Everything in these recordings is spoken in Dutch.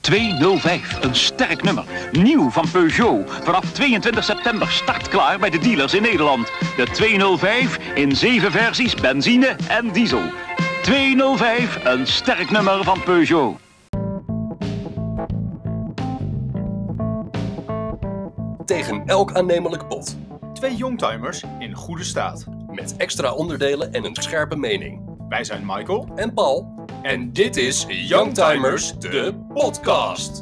205, een sterk nummer. Nieuw van Peugeot. Vanaf 22 september startklaar bij de dealers in Nederland. De 205 in 7 versies, benzine en diesel. 205, een sterk nummer van Peugeot. Tegen elk aannemelijk bod. 2 youngtimers in goede staat. Met extra onderdelen en een scherpe mening. Wij zijn Michael En Paul. En dit is Youngtimers, de podcast.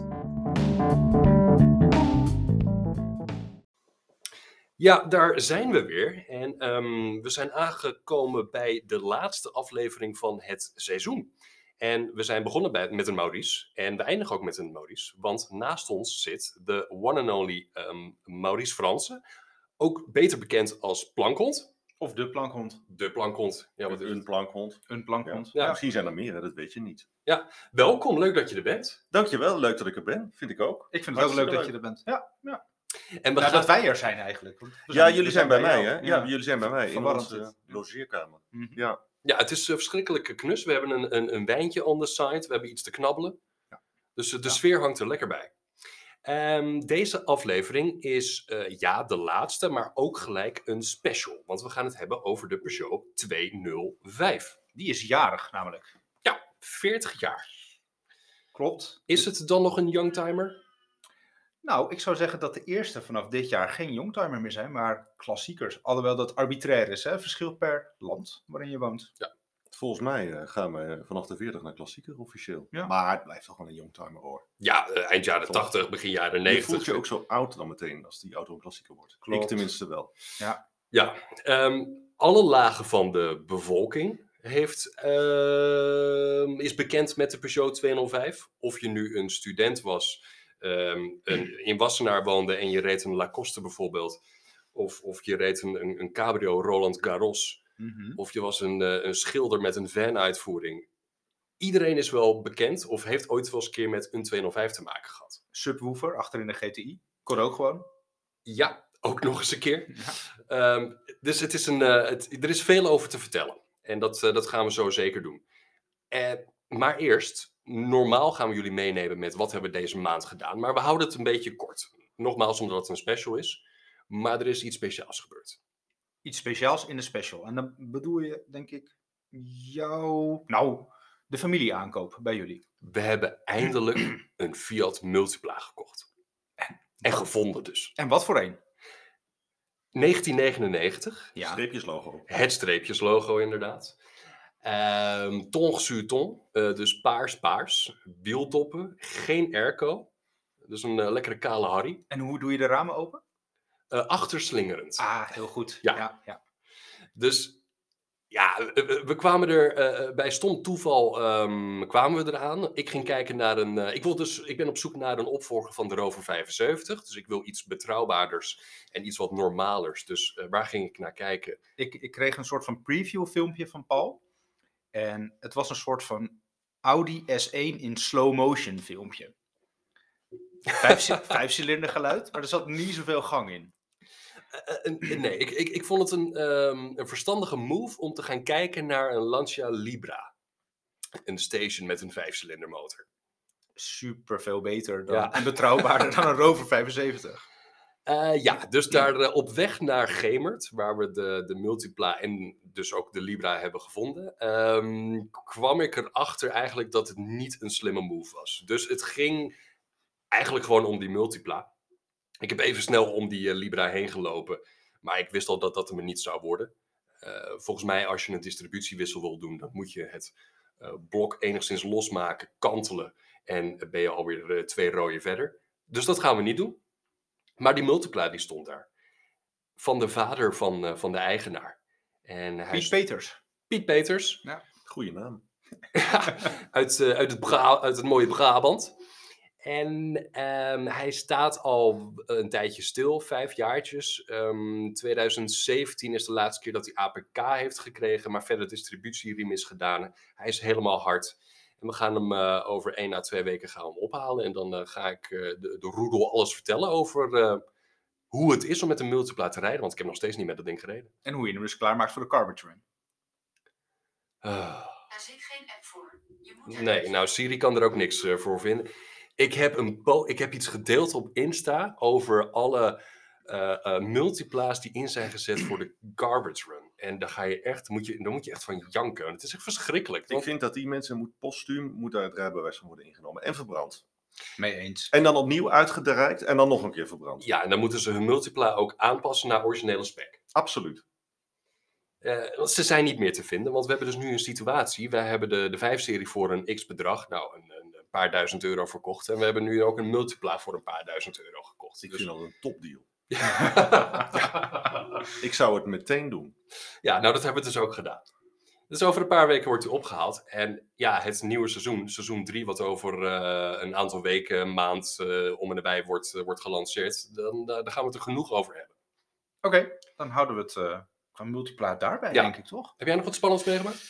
Ja, daar zijn we weer. En we zijn aangekomen bij de laatste aflevering van het seizoen. En we zijn begonnen met een Maurice. En we eindigen ook met een Maurice. Want naast ons zit de one and only Maurice Fransen. Ook beter bekend als Plankhond. of de plankhond. De Plankhond. Ja, wat is Een het? plankhond. Een plankhond. Ja. Ja, misschien zijn er meer, hè, dat weet je niet. Welkom, leuk dat je er bent. Dankjewel, leuk dat ik er ben. Vind ik ook. Ik vind het ook leuk Hartstikke dat je er bent. Ja. En we Nou, gaan... dat wij er zijn eigenlijk. Want we Ja, we jullie zijn bij mij, jou. hè? Ja, jullie zijn bij mij in Verwarrend onze dit. logeerkamer. Mhm. Ja. Ja, het is verschrikkelijk knus. We hebben een wijntje on the side. We hebben iets te knabbelen. Ja. Dus de Ja. sfeer hangt er lekker bij. Deze aflevering is de laatste, maar ook gelijk een special. Want we gaan het hebben over de Peugeot 205. Die is jarig namelijk. Ja, 40 jaar. Klopt. Is het dan nog een youngtimer? Nou, ik zou zeggen dat de eerste vanaf dit jaar geen youngtimer meer zijn, maar klassiekers. Alhoewel dat arbitrair is, hè? Verschilt per land waarin je woont. Volgens mij gaan we vanaf de 40 naar klassieker officieel. Ja. Maar het blijft toch wel een youngtimer hoor. Ja, eind jaren 80, begin jaren 90. Je voelt je ook zo oud dan meteen als die auto een klassieker wordt. Klopt. Ik tenminste wel. Ja, alle lagen van de bevolking is bekend met de Peugeot 205. Of je nu een student was, in Wassenaar woonde en je reed een Lacoste bijvoorbeeld. Of je reed een cabrio Roland Garros. Mhm. Of je was een schilder met een van-uitvoering. Iedereen is wel bekend of heeft ooit wel eens een keer met een 205 te maken gehad. Subwoofer achter in de GTI. Kon ook gewoon. Ja, ook nog eens een keer. Ja. Dus het is er is veel over te vertellen. En dat gaan we zo zeker doen. Maar eerst, normaal gaan we jullie meenemen met wat hebben we deze maand gedaan. Maar we houden het een beetje kort. Nogmaals, omdat het een special is. Maar er is iets speciaals gebeurd. Iets speciaals in de special. En dan bedoel je, denk ik, de familieaankoop bij jullie. We hebben eindelijk een Fiat Multipla gekocht. En gevonden dus. En wat voor een? 1999. Ja. Streepjeslogo. Het streepjeslogo inderdaad. Ton sur ton. Dus paars. Wieltoppen. Geen airco. Dus een lekkere kale Harry. En hoe doe je de ramen open? Achterslingerend. Ah, heel goed. Ja. Ja. Dus ja, we kwamen er bij stom toeval kwamen we eraan. Ik ging kijken naar ik ben op zoek naar een opvolger van de Rover 75. Dus ik wil iets betrouwbaarders en iets wat normalers. Dus waar ging ik naar kijken? Ik kreeg een soort van preview filmpje van Paul. En het was een soort van Audi S1 in slow motion filmpje. 5-cilinder geluid, maar er zat niet zoveel gang in. Nee, ik vond het een verstandige move om te gaan kijken naar een Lancia Libra. Een station met een 5-cilinder motor. Super veel beter dan, Ja. en betrouwbaarder dan een Rover 75. Dus daar op weg naar Gemert, waar we de Multipla en dus ook de Libra hebben gevonden, kwam ik erachter eigenlijk dat het niet een slimme move was. Dus het ging eigenlijk gewoon om die Multipla. Ik heb even snel om die Libra heen gelopen, maar ik wist al dat dat hem niet zou worden. Volgens mij, als je een distributiewissel wil doen, dan moet je het blok enigszins losmaken, kantelen en ben je alweer 2 rooien verder. Dus dat gaan we niet doen. Maar die Multipla die stond daar. Van de vader van de eigenaar. En hij Piet Peters. Piet Peters. Ja. Goeie naam. uit het mooie Brabant. En hij staat al een tijdje stil, 5 jaartjes. 2017 is de laatste keer dat hij APK heeft gekregen, maar verder distributieriem is gedaan. Hij is helemaal hard. En we gaan hem over 1 à 2 weken gaan we hem ophalen. En dan ga ik de roedel alles vertellen over hoe het is om met een Multipla te rijden. Want ik heb nog steeds niet met dat ding gereden. En hoe je hem dus klaarmaakt voor de Carbertran. Ah. Er zit geen app voor. Je moet Nee, nou Siri kan er ook niks voor vinden. Ik heb iets gedeeld op Insta over alle multipla's die in zijn gezet voor de garbage run. En daar moet je echt van janken. Het is echt verschrikkelijk. Ik vind dat die mensen postuum daar het rijbewijs van worden ingenomen. En verbrand. Mee eens. En dan opnieuw uitgereikt en dan nog een keer verbrand. Ja, en dan moeten ze hun multipla ook aanpassen naar originele spec. Absoluut. Want ze zijn niet meer te vinden, want we hebben dus nu een situatie. Wij hebben de 5-serie voor een x-bedrag, nou een paar duizend euro verkocht. En we hebben nu ook een multipla voor een paar duizend euro gekocht. Ik Dus... vind dat een topdeal. Ik zou het meteen doen. Ja, nou dat hebben we dus ook gedaan. Dus over een paar weken wordt hij opgehaald. En ja, het nieuwe seizoen 3, wat over een aantal weken, maand om en nabij wordt gelanceerd. Daar gaan we het er genoeg over hebben. Oké, dan houden we het qua multipla daarbij, Ja. denk ik, toch? Heb jij nog wat spannends meegemaakt?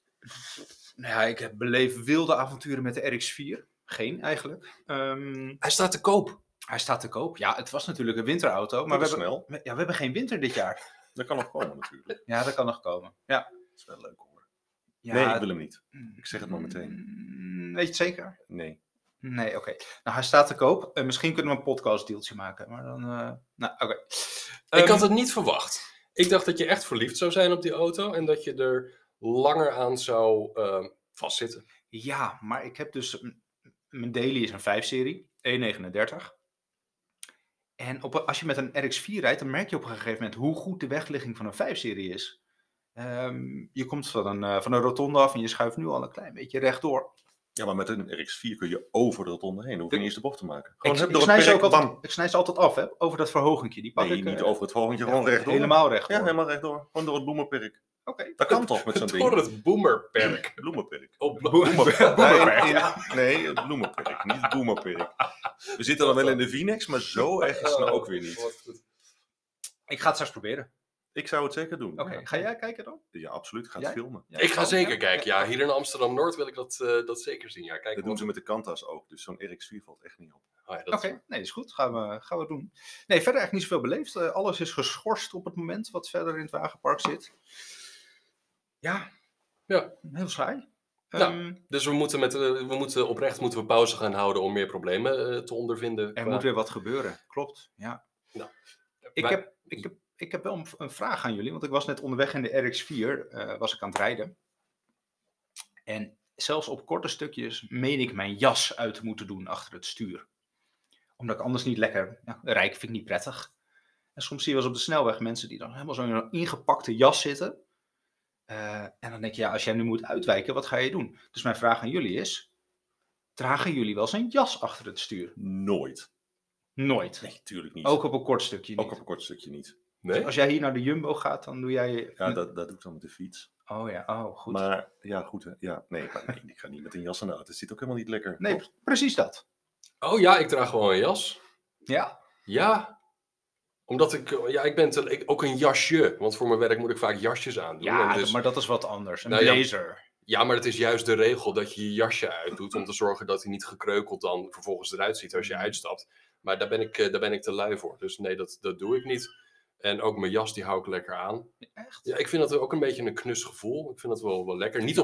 Nou ja, ik heb beleefd wilde avonturen met de RX-4. Geen, eigenlijk. Hij staat te koop. Hij staat te koop. Ja, het was natuurlijk een winterauto. Maar Maar we snel. hebben geen winter dit jaar. Dat kan nog komen natuurlijk. Ja, dat kan nog komen. Ja. Dat is wel leuk hoor. Ja, Nee, ik wil hem niet. Ik zeg het maar meteen. Weet je het zeker? Nee. Nee, oké. Nou, hij staat te koop. Misschien kunnen we een podcastdeeltje maken. Maar dan... nou, oké. Ik had het niet verwacht. Ik dacht dat je echt verliefd zou zijn op die auto en dat je er langer aan zou vastzitten. Ja, maar ik heb dus... Mijn daily is een 5-serie. 1,39. En als je met een RX-4 rijdt, dan merk je op een gegeven moment hoe goed de wegligging van een 5-serie is. Je komt van een rotonde af en je schuift nu al een klein beetje rechtdoor. Ja, maar met een RX-4 kun je over de rotonde heen. Dan hoef je niet eens de bocht te maken. Gewoon Ik hup door snij het ze perk, ook altijd, bam. ik snij ze altijd af, hè, over dat verhogingje. Die pak Nee, ik niet over het volgende, gewoon rechtdoor. helemaal rechtdoor. Ja, helemaal rechtdoor. Gewoon door het bloemenperk. Oké. Dat kan toch met zo'n Door ding? het boomerperk. Bloemenperk. Oh, Nee, het bloemenperk, niet het boemenperk. We zitten dan wel in de Vinex, maar zo erg is het nou ook weer niet. Ik ga het straks proberen. Ik zou het zeker doen. Oké, ga jij kijken dan? Ja, absoluut. Ik ga Jij? het filmen. Ja, Ik ga zal. zeker kijken. Ja, hier in Amsterdam-Noord wil ik dat zeker zien. Ja, kijk, Dat doen ze met de Kantas ook, dus zo'n RX-4 valt echt niet op. Oh ja, dat is Oké, waar. nee, is goed. Gaan we doen. Nee, verder eigenlijk niet zoveel beleefd. Alles is geschorst op het moment wat verder in het wagenpark zit. Ja. Ja. Heel saai. Nou, Dus we moeten oprecht pauze gaan houden om meer problemen te ondervinden. Er moet weer wat gebeuren. Klopt, ja. Nou, Ik heb wel een vraag aan jullie, want ik was net onderweg in de RX-4, was ik aan het rijden. En zelfs op korte stukjes meen ik mijn jas uit te moeten doen achter het stuur. Omdat ik anders niet lekker rijd, vind ik niet prettig. En soms zie je wel eens op de snelweg mensen die dan helemaal zo in een ingepakte jas zitten. En dan denk je, ja, als jij nu moet uitwijken, wat ga je doen? Dus mijn vraag aan jullie is, dragen jullie wel eens een jas achter het stuur? Nooit. Nooit. Nee, tuurlijk niet. Ook op een kort stukje niet. Ook op een kort stukje niet. Nee? Als jij hier naar de Jumbo gaat, dan doe jij... Ja, dat doe ik dan met de fiets. Oh ja, oh goed. Maar ja, goed. Hè. Ja, nee, ik ga niet met een jas aan de auto. Het zit ook helemaal niet lekker. Nee, precies dat. Oh ja, ik draag gewoon een jas. Ja? Ja. Omdat ik ben ook een jasje. Want voor mijn werk moet ik vaak jasjes aandoen. Ja, en dus, maar dat is wat anders. Een Nou ja. blazer. ja, maar het is juist de regel dat je je jasje uitdoet. Om te zorgen dat hij niet gekreukeld dan vervolgens eruit ziet als je uitstapt. Maar daar ben ik te lui voor. Dus nee, dat doe ik niet. En ook mijn jas, die hou ik lekker aan. Echt? Ja, ik vind dat ook een beetje een knus gevoel. Ik vind dat wel lekker. Niet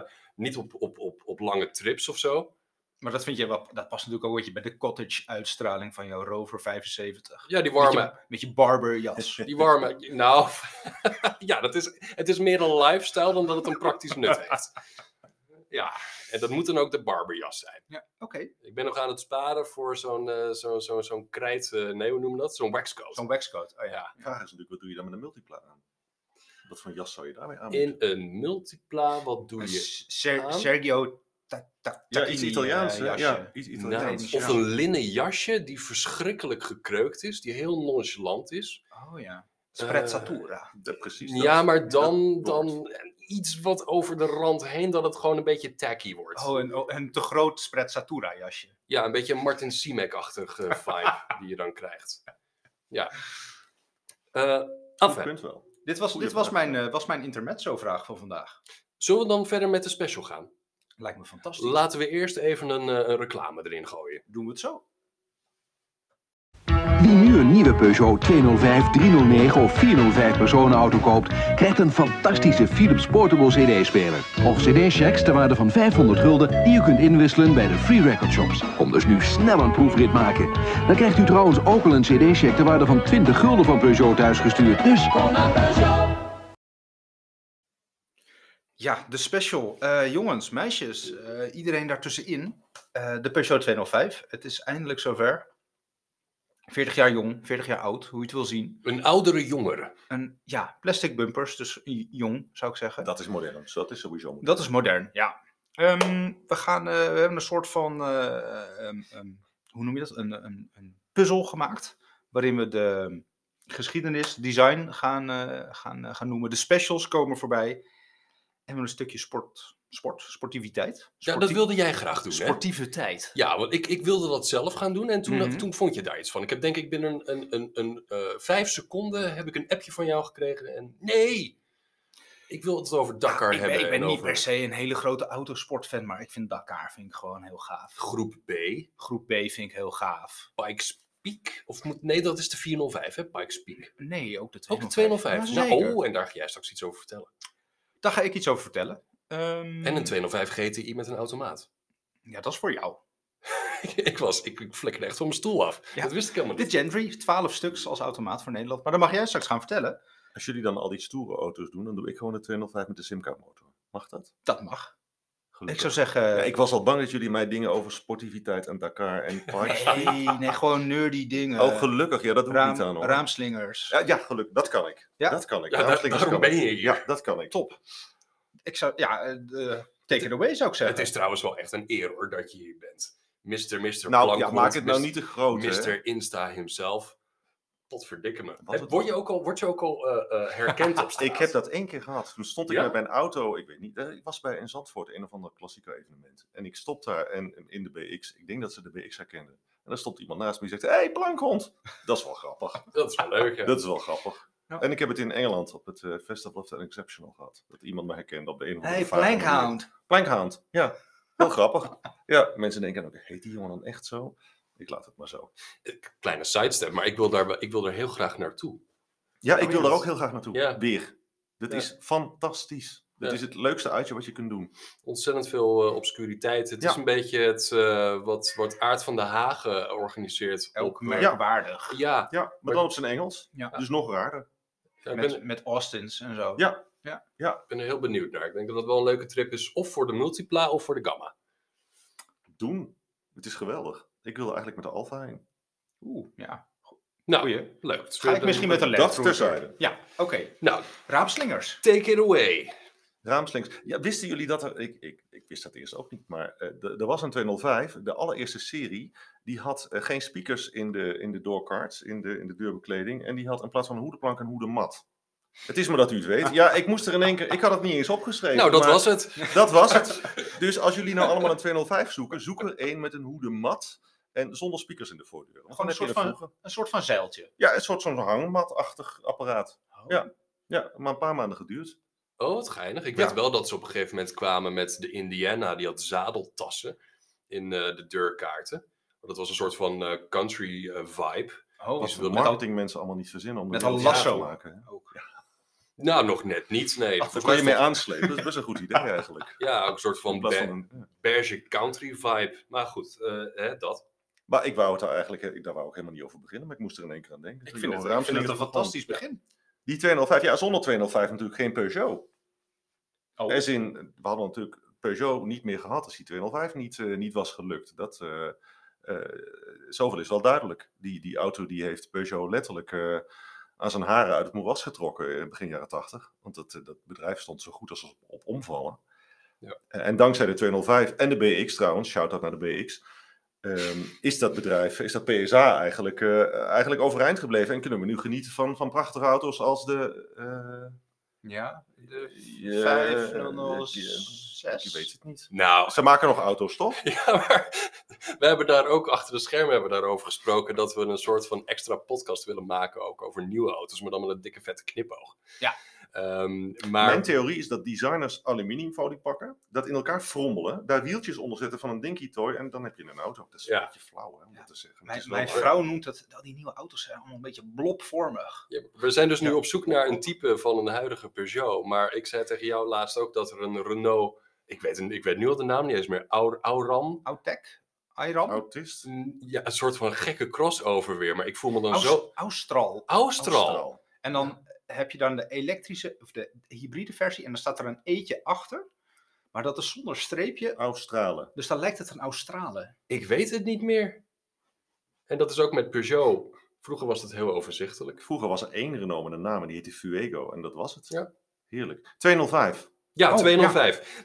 op lange trips of zo. Maar dat vind je wel, dat past natuurlijk ook een beetje bij de cottage uitstraling van jouw Rover 75. Ja, die warme... Met je barberjas. Die warme... Nou, ja, het is meer een lifestyle dan dat het een praktisch nut heeft. Ja, en dat moet dan ook de barberjas zijn. Ja, oké. Ik ben nog aan het sparen voor zo'n krijt... nee, hoe noemen we dat? Zo'n waxcoat. Zo'n waxcoat. Oh ja. Ja. De vraag is natuurlijk, wat doe je dan met een multipla aan? Wat voor jas zou je daarmee aan In moeten? een multipla, wat doe Een je? aan? Sergio Ja, Tacchini, iets Italiaans. hè? jasje. Ja, iets Nou, Italiaans. of een linnen jasje die verschrikkelijk gekreukt is. Die heel nonchalant is. Oh ja. Sprezzatura. Ja, precies. Ja, dat. maar dat dan iets wat over de rand heen, dat het gewoon een beetje tacky wordt. Een te groot Sprezzatura jasje. Ja, een beetje een Martin Simek-achtige vibe die je dan krijgt. Ja. Je Enfin, kunt wel. Dit was mijn intermezzo-vraag van vandaag. zullen we dan verder met de special gaan? Lijkt me fantastisch. Laten we eerst even een reclame erin gooien. Doen we het zo. nu een nieuwe Peugeot 205, 309 of 405 personenauto koopt, krijgt een fantastische Philips Portable CD-speler. Of CD-checks ter waarde van 500 gulden die u kunt inwisselen bij de Free Record Shops. Kom dus nu snel een proefrit maken. Dan krijgt u trouwens ook al een CD-check ter waarde van 20 gulden van Peugeot thuisgestuurd. Dus kom naar Peugeot! Ja, de special. Jongens, meisjes, iedereen daartussenin. De Peugeot 205. Het is eindelijk zover. 40 jaar jong, 40 jaar oud, hoe je het wil zien. Een oudere jongere. Plastic bumpers, dus jong zou ik zeggen. Dat is modern, dus dat is sowieso modern. Dat is modern, ja. We hebben een soort van, hoe noem je dat? Een puzzel gemaakt. Waarin we de geschiedenis, design gaan noemen. De specials komen voorbij. En we een stukje sportiviteit. Ja, dat wilde jij graag doen, hè? Sportiviteit. Ja, want ik wilde dat zelf gaan doen en toen vond je daar iets van. Ik heb denk ik binnen een 5 seconden heb ik een appje van jou gekregen en nee, ik wil het over Dakar hebben. Ik ben niet over per se een hele grote autosportfan, maar ik vind Dakar gewoon heel gaaf. Groep B. Groep B vind ik heel gaaf. Pikes Peak? Nee, dat is de 405, hè? Pikes Peak. Nee, ook de 205. Ook de 205. Ja, en daar ga jij straks iets over vertellen. Daar ga ik iets over vertellen. En een 205 GTI met een automaat. Ja, dat is voor jou. ik flikkerde echt van mijn stoel af. Ja, dat wist ik helemaal de niet. Gentry, 12 stuks als automaat voor Nederland. Maar dat mag jij straks gaan vertellen. Als jullie dan al die stoere auto's doen, dan doe ik gewoon de 205 met de Simca motor. Mag dat? Dat mag. Gelukkig. Ik zou zeggen... Ja, ik was al bang dat jullie mij dingen over sportiviteit en Dakar en parks... Nee, gewoon nerdy dingen. Oh, gelukkig. Ja, dat doe ik niet aan, hoor. Raamslingers. Ja, gelukkig. Dat kan ik. Ja? Dat kan ik. Ja, Raamslingers daarom kan ben ik. je hier. Ja, dat kan ik. Top. Ik zou... take it away zou ik zeggen. Het is trouwens wel echt een eer hoor dat je hier bent. Mr. Nou, Plankhond, ja, maak het nou niet te groot, hè. Mr. Insta himself. Potverdikke me. Was het Word je ook al herkend op straat? Ik heb dat 1 keer gehad. Toen stond ik Ja? met mijn auto, ik weet niet, ik was in Zandvoort, een of ander klassieker evenement. En ik stop daar en in de BX, ik denk dat ze de BX herkenden. En dan stond iemand naast me die zegt, hey, Plankhond! Dat is wel grappig. Dat is wel leuk, hè? Dat is wel grappig. Ja. En ik heb het in Engeland op het Festival of the Exceptional gehad. Dat iemand me herkende op de een of andere Hey, vage manier. Plankhound. Plankhound, ja. Heel grappig. Ja, mensen denken ook, heet die jongen dan echt zo? Ik laat het maar zo. Kleine sidestep, maar ik wil er heel graag naartoe. Ja, ik Oh, wil ja. daar ook heel graag naartoe. Ja. Weer. Dat Ja. is fantastisch. Dat Ja. is het leukste uitje wat je kunt doen. Ontzettend veel obscuriteit. Het is een beetje het wat Aart van der Hagen organiseert. Ook op, merkwaardig. ja, Ja, maar dan op zijn Engels. Ja. Dus nog raarder. Met Austins en zo. Ja. Ik ben er heel benieuwd naar. Ik denk dat dat wel een leuke trip is. Of voor de Multipla of voor de Gamma. Doen. Het is geweldig. Ik wilde eigenlijk met de Alfa heen. Ja. Nou, Goeie. leuk. Ga ik misschien met een Dat Land terzijde. Ja, oké. Nou, Raamslingers. take it away. Raamslings. Ja, wisten jullie dat er... Ik wist dat eerst ook niet, maar er was een 205, de allereerste serie, die had geen speakers in de doorcards, in de deurbekleding, en die had in plaats van een hoedenplank een hoedenmat. Het is maar dat u het weet. Ja, ik moest er in één keer... Ik had het niet eens opgeschreven. Nou, dat maar was het. Dat was het. Dus als jullie nou allemaal een 205 zoeken, zoek er één met een hoedenmat en zonder speakers in de voordeur. Want Gewoon dan heb je een soort van zeiltje. Ja, een soort zo'n hangmatachtig apparaat. Oh. Ja, maar een paar maanden geduurd. Oh, wat geinig. Ik Ja. weet wel dat ze op een gegeven moment kwamen met de Indiana. Die had zadeltassen in de deurkaarten. Dat was een soort van country vibe. Oh, Wat ze de wil marketingmensen allemaal niet verzinnen om met er een iets lasso. te maken. hè. Nou, nog net niet. Nee. Daar Volgens kan je mij mee is aanslepen. Dat is best een goed idee eigenlijk. dat- Ja, ook een soort In van plaats van een- beige country vibe. Maar goed, dat. Maar ik wou het daar eigenlijk, daar wou ik helemaal niet over beginnen, maar ik moest er in één keer aan denken. Ik Toen vind je het over een raamslingers fantastisch begon. begin. Die 205, ja, zonder 205 natuurlijk geen Peugeot. Oh. We hadden natuurlijk Peugeot niet meer gehad als die 205 niet was gelukt. Zoveel is wel duidelijk. Die auto die heeft Peugeot letterlijk aan zijn haren uit het moeras getrokken in begin jaren 80. Want dat bedrijf stond zo goed als op omvallen. Ja. En dankzij de 205 en de BX trouwens, shout-out naar de BX, is dat PSA eigenlijk overeind gebleven. En kunnen we nu genieten van prachtige auto's als de... Ja, de Ja, 5006. Je weet het niet. Nou, Ze maken nog auto's, toch? ja, maar we hebben daar ook achter de schermen daarover gesproken dat we een soort van extra podcast willen maken ook over nieuwe auto's, maar dan met een dikke vette knipoog. Ja. Maar Mijn theorie is dat designers aluminiumfolie pakken, dat in elkaar frommelen, daar wieltjes onder zetten van een dinky toy en dan heb je een auto. Dat is een beetje flauw, hè, om dat te zeggen. Het is wel Mijn waar. vrouw noemt het, die nieuwe auto's zijn allemaal een beetje blobvormig. ja, we zijn dus nu op zoek naar een type van een huidige Peugeot. Maar ik zei tegen jou laatst ook dat er een Renault... Ik weet nu al de naam niet eens meer. Auran? Autec? Ayram? Autist? Ja, een soort van gekke crossover weer. Maar ik voel me dan zo... Austral. Austral. En dan heb je dan de elektrische, of de hybride versie. En dan staat er een eetje achter. Maar dat is zonder streepje. Australen. Dus dan lijkt het een Australe. Ik weet het niet meer. En dat is ook met Peugeot. Vroeger was het heel overzichtelijk. Vroeger was er één Renault met een naam en die heette Fuego en dat was het. Ja. Heerlijk. 205. Ja, Oh, 205.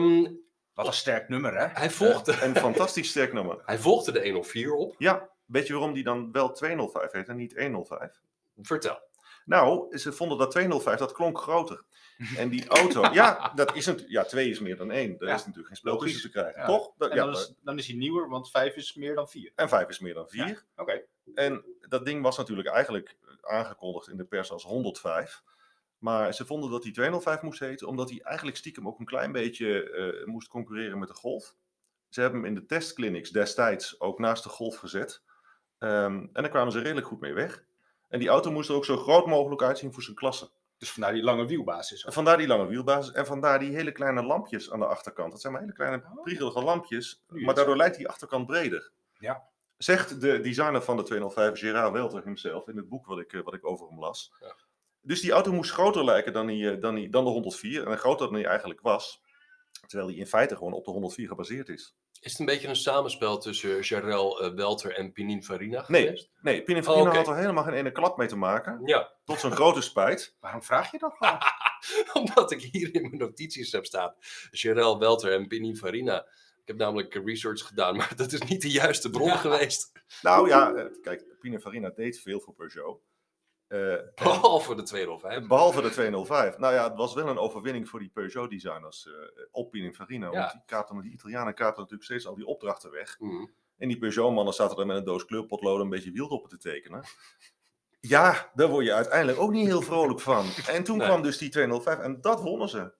Wat een sterk nummer, hè? Hij volgde... Een fantastisch sterk nummer. Hij volgde de 104 op. Ja, weet je waarom die dan wel 205 heet en niet 105? Vertel. Nou, ze vonden dat 205, dat klonk groter. En die auto, ja, dat is natuurlijk, ja, 2 is meer dan 1. Daar Ja, is natuurlijk geen spel tussen te krijgen. Ja. Toch? En Ja, dan is hij nieuwer, want 5 is meer dan 4. en 5 is meer dan 4. Ja, oké. En dat ding was natuurlijk eigenlijk aangekondigd in de pers als 105. Maar ze vonden dat hij 205 moest heten, omdat hij eigenlijk stiekem ook een klein beetje moest concurreren met de Golf. Ze hebben hem in de testclinics destijds ook naast de Golf gezet. En daar kwamen ze redelijk goed mee weg. En die auto moest er ook zo groot mogelijk uitzien voor zijn klasse. Dus vandaar die lange wielbasis. En vandaar die lange wielbasis en vandaar die hele kleine lampjes aan de achterkant. Dat zijn maar hele kleine priegelige lampjes, maar daardoor lijkt die achterkant breder. Ja. Zegt de designer van de 205, Gerard Welter himself, in het boek wat ik over hem las. Ja. Dus die auto moest groter lijken dan de 104 en groter dan hij eigenlijk was. Terwijl hij in feite gewoon op de 104 gebaseerd is. Is het een beetje een samenspel tussen Jarel Welter en Pininfarina geweest? Nee, Pininfarina Oké. had er helemaal geen ene klap mee te maken. Ja, Tot zijn grote spijt. Waarom vraag je dat dan? omdat ik hier in mijn notities heb staan. Jarel Welter en Pininfarina. Ik heb namelijk research gedaan, maar dat is niet de juiste bron geweest. Nou ja, kijk, Pininfarina deed veel voor Peugeot. Behalve de 205. Behalve de 205. Nou ja, het was wel een overwinning voor die Peugeot-designers op Pininfarina. Ja. Want die Italianen kaapten natuurlijk steeds al die opdrachten weg. Mhm. En die Peugeot-mannen zaten er met een doos kleurpotloden een beetje wieldoppen te tekenen. Ja, daar word je uiteindelijk ook niet heel vrolijk van. En toen Nee. kwam dus die 205 en dat wonnen ze.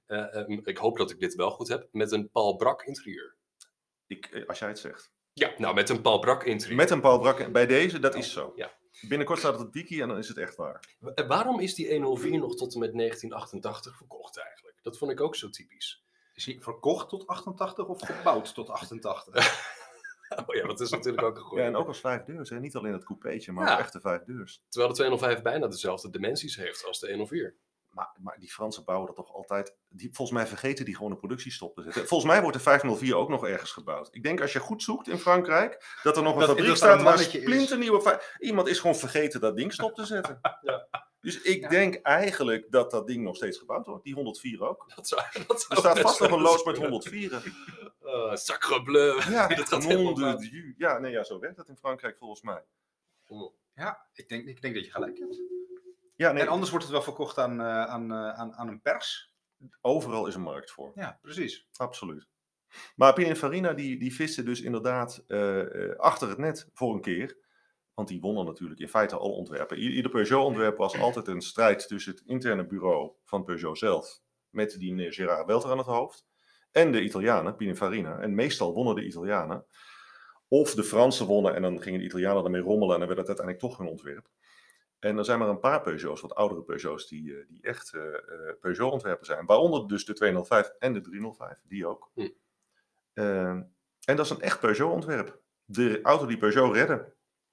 Ik hoop dat ik dit wel goed heb. Met een Paul Brak interieur. Als jij het zegt. Ja, nou met een Paul Brak interieur. Met een Paul Brak bij deze, dat is zo. Ja. Binnenkort staat het op Diki en dan is het echt waar. Waarom is die 104 nog tot en met 1988 verkocht eigenlijk? Dat vond ik ook zo typisch. Is hij verkocht tot 88 of gebouwd tot 88? Oh ja, dat is natuurlijk ook een goeie. Ja, en ook als 5 deurs. Hè? Niet alleen het coupeetje, maar Ja. ook echte 5 deurs. Terwijl de 205 bijna dezelfde dimensies heeft als de 104. Maar die Fransen bouwen dat toch altijd... Volgens mij vergeten die gewoon de productiestop te zetten. Volgens mij wordt de 504 ook nog ergens gebouwd. Ik denk als je goed zoekt in Frankrijk, dat er nog een Dat- fabriek dat staat er een waar mannetje is. splinternieuwe... Iemand is gewoon vergeten dat ding stop te zetten. Ja. Dus ik Ja. denk eigenlijk dat ding nog steeds gebouwd wordt. Die 104 ook. Dat zou Er staat vast nog een loods met 104. Sacre bleu. Ja, Dat echt gaat nom helemaal de fout. dieu. Ja, nee, ja, zo werkt dat in Frankrijk volgens mij. Ja, ik denk dat je gelijk hebt. Ja, nee, En anders wordt het wel verkocht aan een pers. overal is een markt voor. Ja, precies. Absoluut. Maar Pininfarina die viste dus inderdaad achter het net voor een keer. Want die wonnen natuurlijk in feite alle ontwerpen. Ieder Peugeot-ontwerp was altijd een strijd tussen het interne bureau van Peugeot zelf, met die meneer Gerard Welter aan het hoofd, en de Italianen, Pininfarina. En meestal wonnen de Italianen. Of de Fransen wonnen en dan gingen de Italianen ermee rommelen en dan werd het uiteindelijk toch hun ontwerp. En er zijn maar een paar Peugeots, wat oudere Peugeots, die echt Peugeot-ontwerpen zijn. Waaronder dus de 205 en de 305, die ook. Hm. En dat is een echt Peugeot-ontwerp. De auto die Peugeot redde.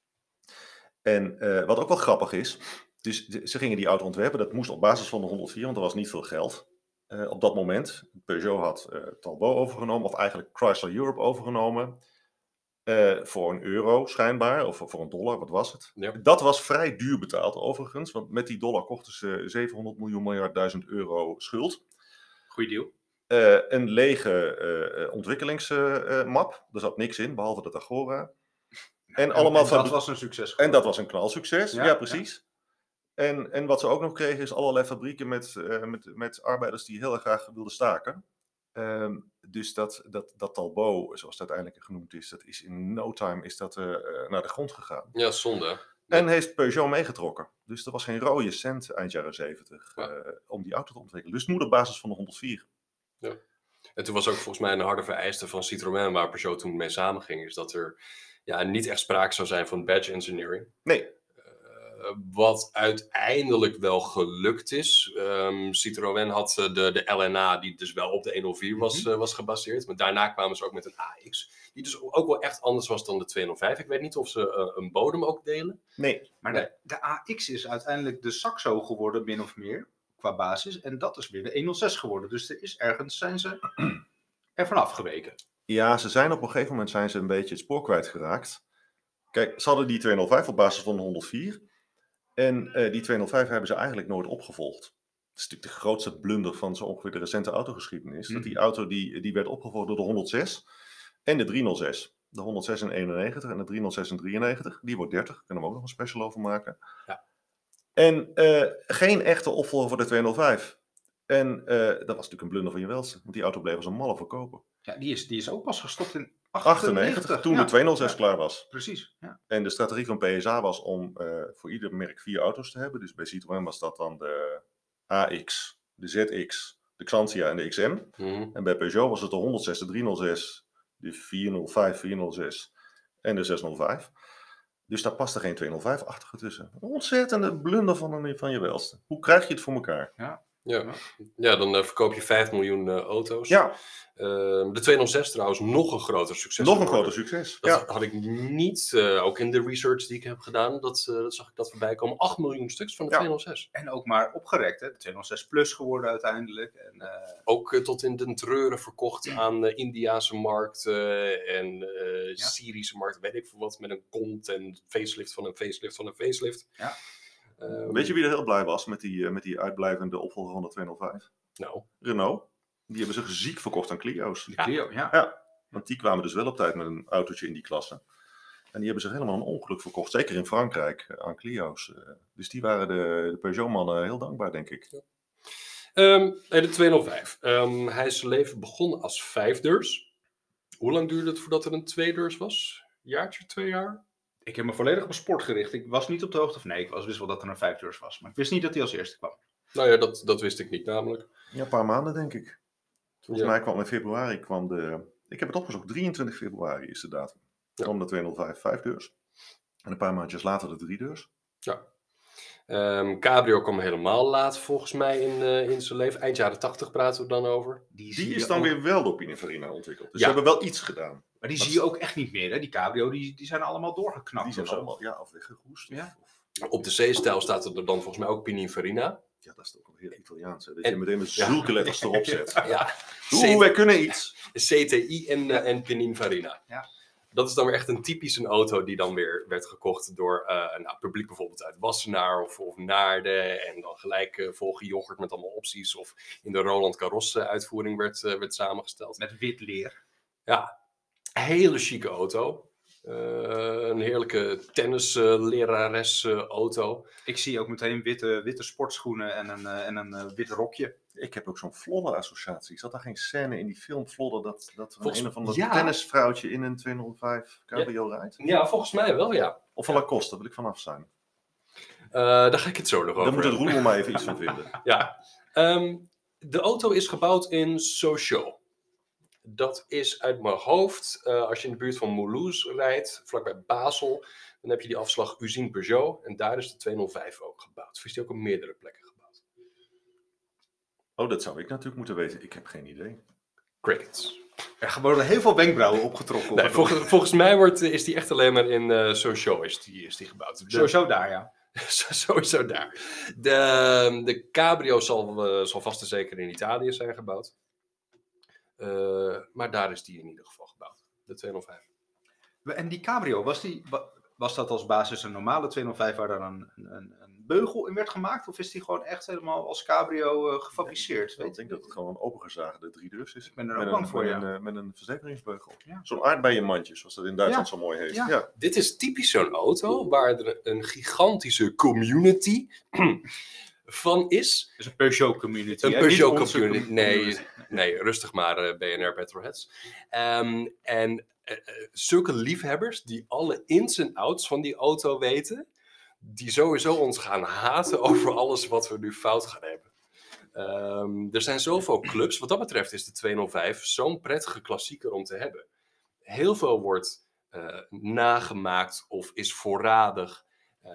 En wat ook wel grappig is, dus ze gingen die auto ontwerpen. Dat moest op basis van de 104, want er was niet veel geld op dat moment. Peugeot had Talbot overgenomen, of eigenlijk Chrysler Europe overgenomen. Voor €1 schijnbaar, of voor $1, wat was het? Ja. Dat was vrij duur betaald overigens, want met die dollar kochten ze 700 miljoen miljard duizend euro schuld. Goeie deal. Een lege ontwikkelingsmap, er zat niks in, behalve dat Agora. En allemaal dat was een succes. en dat was een knalsucces, ja, Ja, precies. En wat ze ook nog kregen is allerlei fabrieken met arbeiders die heel erg graag wilden staken. Dus dat Talbot, zoals het uiteindelijk genoemd is, dat is in no time naar de grond gegaan. Ja, zonde. En heeft Peugeot meegetrokken. Dus er was geen rode cent eind jaren 70 om die auto te ontwikkelen. Dus het moet op basis van de 104. Ja. En toen was ook volgens mij een harde vereiste van Citroën, waar Peugeot toen mee samenging, is dat er niet echt sprake zou zijn van badge engineering. Nee. Wat uiteindelijk wel gelukt is. Citroën had de LNA, die dus wel op de 104 was gebaseerd. Maar daarna kwamen ze ook met een AX. Die dus ook wel echt anders was dan de 205. Ik weet niet of ze een bodem ook delen. Nee. Maar de AX is uiteindelijk de Saxo geworden, min of meer, qua basis. En dat is weer de 106 geworden. Dus er is ergens, zijn ze er vanaf geweken. Ja, ze zijn op een gegeven moment een beetje het spoor kwijtgeraakt. Kijk, ze hadden die 205 op basis van de 104. En die 205 hebben ze eigenlijk nooit opgevolgd. Dat is natuurlijk de grootste blunder van zo ongeveer de recente autogeschiedenis. Dat die auto die werd opgevolgd door de 106 en de 306. De 106 in 91 en de 306 in 93. Die wordt 30, daar kunnen we ook nog een special over maken. Ja. En geen echte opvolger voor de 205. En dat was natuurlijk een blunder van je welste. Want die auto bleef als een malle verkopen. Ja, die is ook pas gestopt in 98, toen de 206 klaar was. Precies, ja. En de strategie van PSA was om voor ieder merk 4 auto's te hebben. Dus bij Citroën was dat dan de AX, de ZX, de Xantia en de XM. En bij Peugeot was het de 106, de 306, de 405, 406 en de 605. Dus daar paste geen 205-achtige tussen. Een ontzettende blunder van je welste. Hoe krijg je het voor elkaar? Ja, dan verkoop je 5 miljoen auto's. Ja. De 206 trouwens nog een groter succes. Nog een groter succes. Dat had ik niet, ook in de research die ik heb gedaan, dat zag ik dat voorbij komen. 8 miljoen stuks van de 206. En ook maar opgerekt, hè? De 206 Plus geworden uiteindelijk. En, ook tot in den treuren verkocht aan Indiase markten en Syrische markten, weet ik veel wat, met een kont en facelift van een facelift van een facelift. Ja. Weet je wie er heel blij was met die uitblijvende opvolger van de 205? Nou. Renault. Die hebben zich ziek verkocht aan Clio's. De Clio, ja. Want die kwamen dus wel op tijd met een autootje in die klasse. En die hebben zich helemaal een ongeluk verkocht. Zeker in Frankrijk aan Clio's. Dus die waren de Peugeot-mannen heel dankbaar, denk ik. Ja. De 205. Hij is zijn leven begonnen als 5-deurs. Hoe lang duurde het voordat er een 2-deurs was? Jaartje, 2 jaar? Ik heb me volledig op sport gericht. Ik was niet op de hoogte van... Nee, ik wist wel dat er een 5-deurs was. Maar ik wist niet dat hij als eerste kwam. Nou ja, dat wist ik niet namelijk. Ja, een paar maanden denk ik. Volgens mij kwam in februari ik heb het opgezocht, 23 februari is de datum. Dan kwam de 205 5-deurs. En een paar maandjes later de 3-deurs. Ja. Cabrio kwam helemaal laat volgens mij in zijn leven. Eind jaren 80 praten we dan over. Die is dan weer wel door Pininfarina ontwikkeld. Dus ze hebben wel iets gedaan. Maar die zie je ook echt niet meer. Hè? Die Cabrio, die zijn allemaal doorgeknapt. Die zijn allemaal, of weggeroest. Ja. Op de C-stijl staat er dan volgens mij ook Pininfarina. Ja, dat is ook wel heel Italiaans. Hè? Dat je meteen met zulke letters erop zet. Ja. Wij kunnen iets. CTI en Pininfarina. Ja. Dat is dan weer echt een typische auto die dan weer werd gekocht door publiek bijvoorbeeld uit Wassenaar of Naarden. En dan gelijk volgejoggerd met allemaal opties. Of in de Roland Garros uitvoering werd samengesteld. Met wit leer. Ja, hele chique auto. Een heerlijke tennislerares auto. Ik zie ook meteen witte sportschoenen en een wit rokje. Ik heb ook zo'n Flodder-associatie. Zat daar geen scène in die film Flodder dat een of ander ja. tennisvrouwtje in een 205 cabrio rijdt? Ja, volgens mij wel, ja. Of een Lacoste, daar wil ik vanaf zijn. Daar ga ik het zo nog over. Daar moet het Roemel maar even iets van vinden. Ja. De auto is gebouwd in Sochaux. Dat is uit mijn hoofd, als je in de buurt van Mulhouse rijdt, vlakbij Basel, dan heb je die afslag Usine Peugeot. En daar is de 205 ook gebouwd. Of is die ook op meerdere plekken gebouwd? Oh, dat zou ik natuurlijk moeten weten. Ik heb geen idee. Crickets. Er worden heel veel wenkbrauwen opgetrokken. Nee, volgens mij is die echt alleen maar in Sochaux is die gebouwd. Sowieso daar, ja. Sowieso daar. De Cabrio zal vast en zeker in Italië zijn gebouwd. Maar daar is die in ieder geval gebouwd. De 205. En die Cabrio, was dat als basis een normale 205 waar dan een beugel in werd gemaakt? Of is die gewoon echt helemaal als Cabrio gefabriceerd? Ik denk dat het gewoon een opengezaagde 3-deurs is. Ik ben er ook bang voor, met een verzekeringsbeugel. Ja. Zo'n aardbeienmandje, zoals dat in Duitsland zo mooi heet. Ja. Dit is typisch zo'n auto waar er een gigantische community van is. Dus een Peugeot community. Een Peugeot community. community. Nee, rustig maar, BNR Petrolheads. En zulke liefhebbers die alle ins en outs van die auto weten. die sowieso ons gaan haten over alles wat we nu fout gaan hebben. Er zijn zoveel clubs. Wat dat betreft is de 205 zo'n prettige klassieker om te hebben. Heel veel wordt nagemaakt of is voorradig.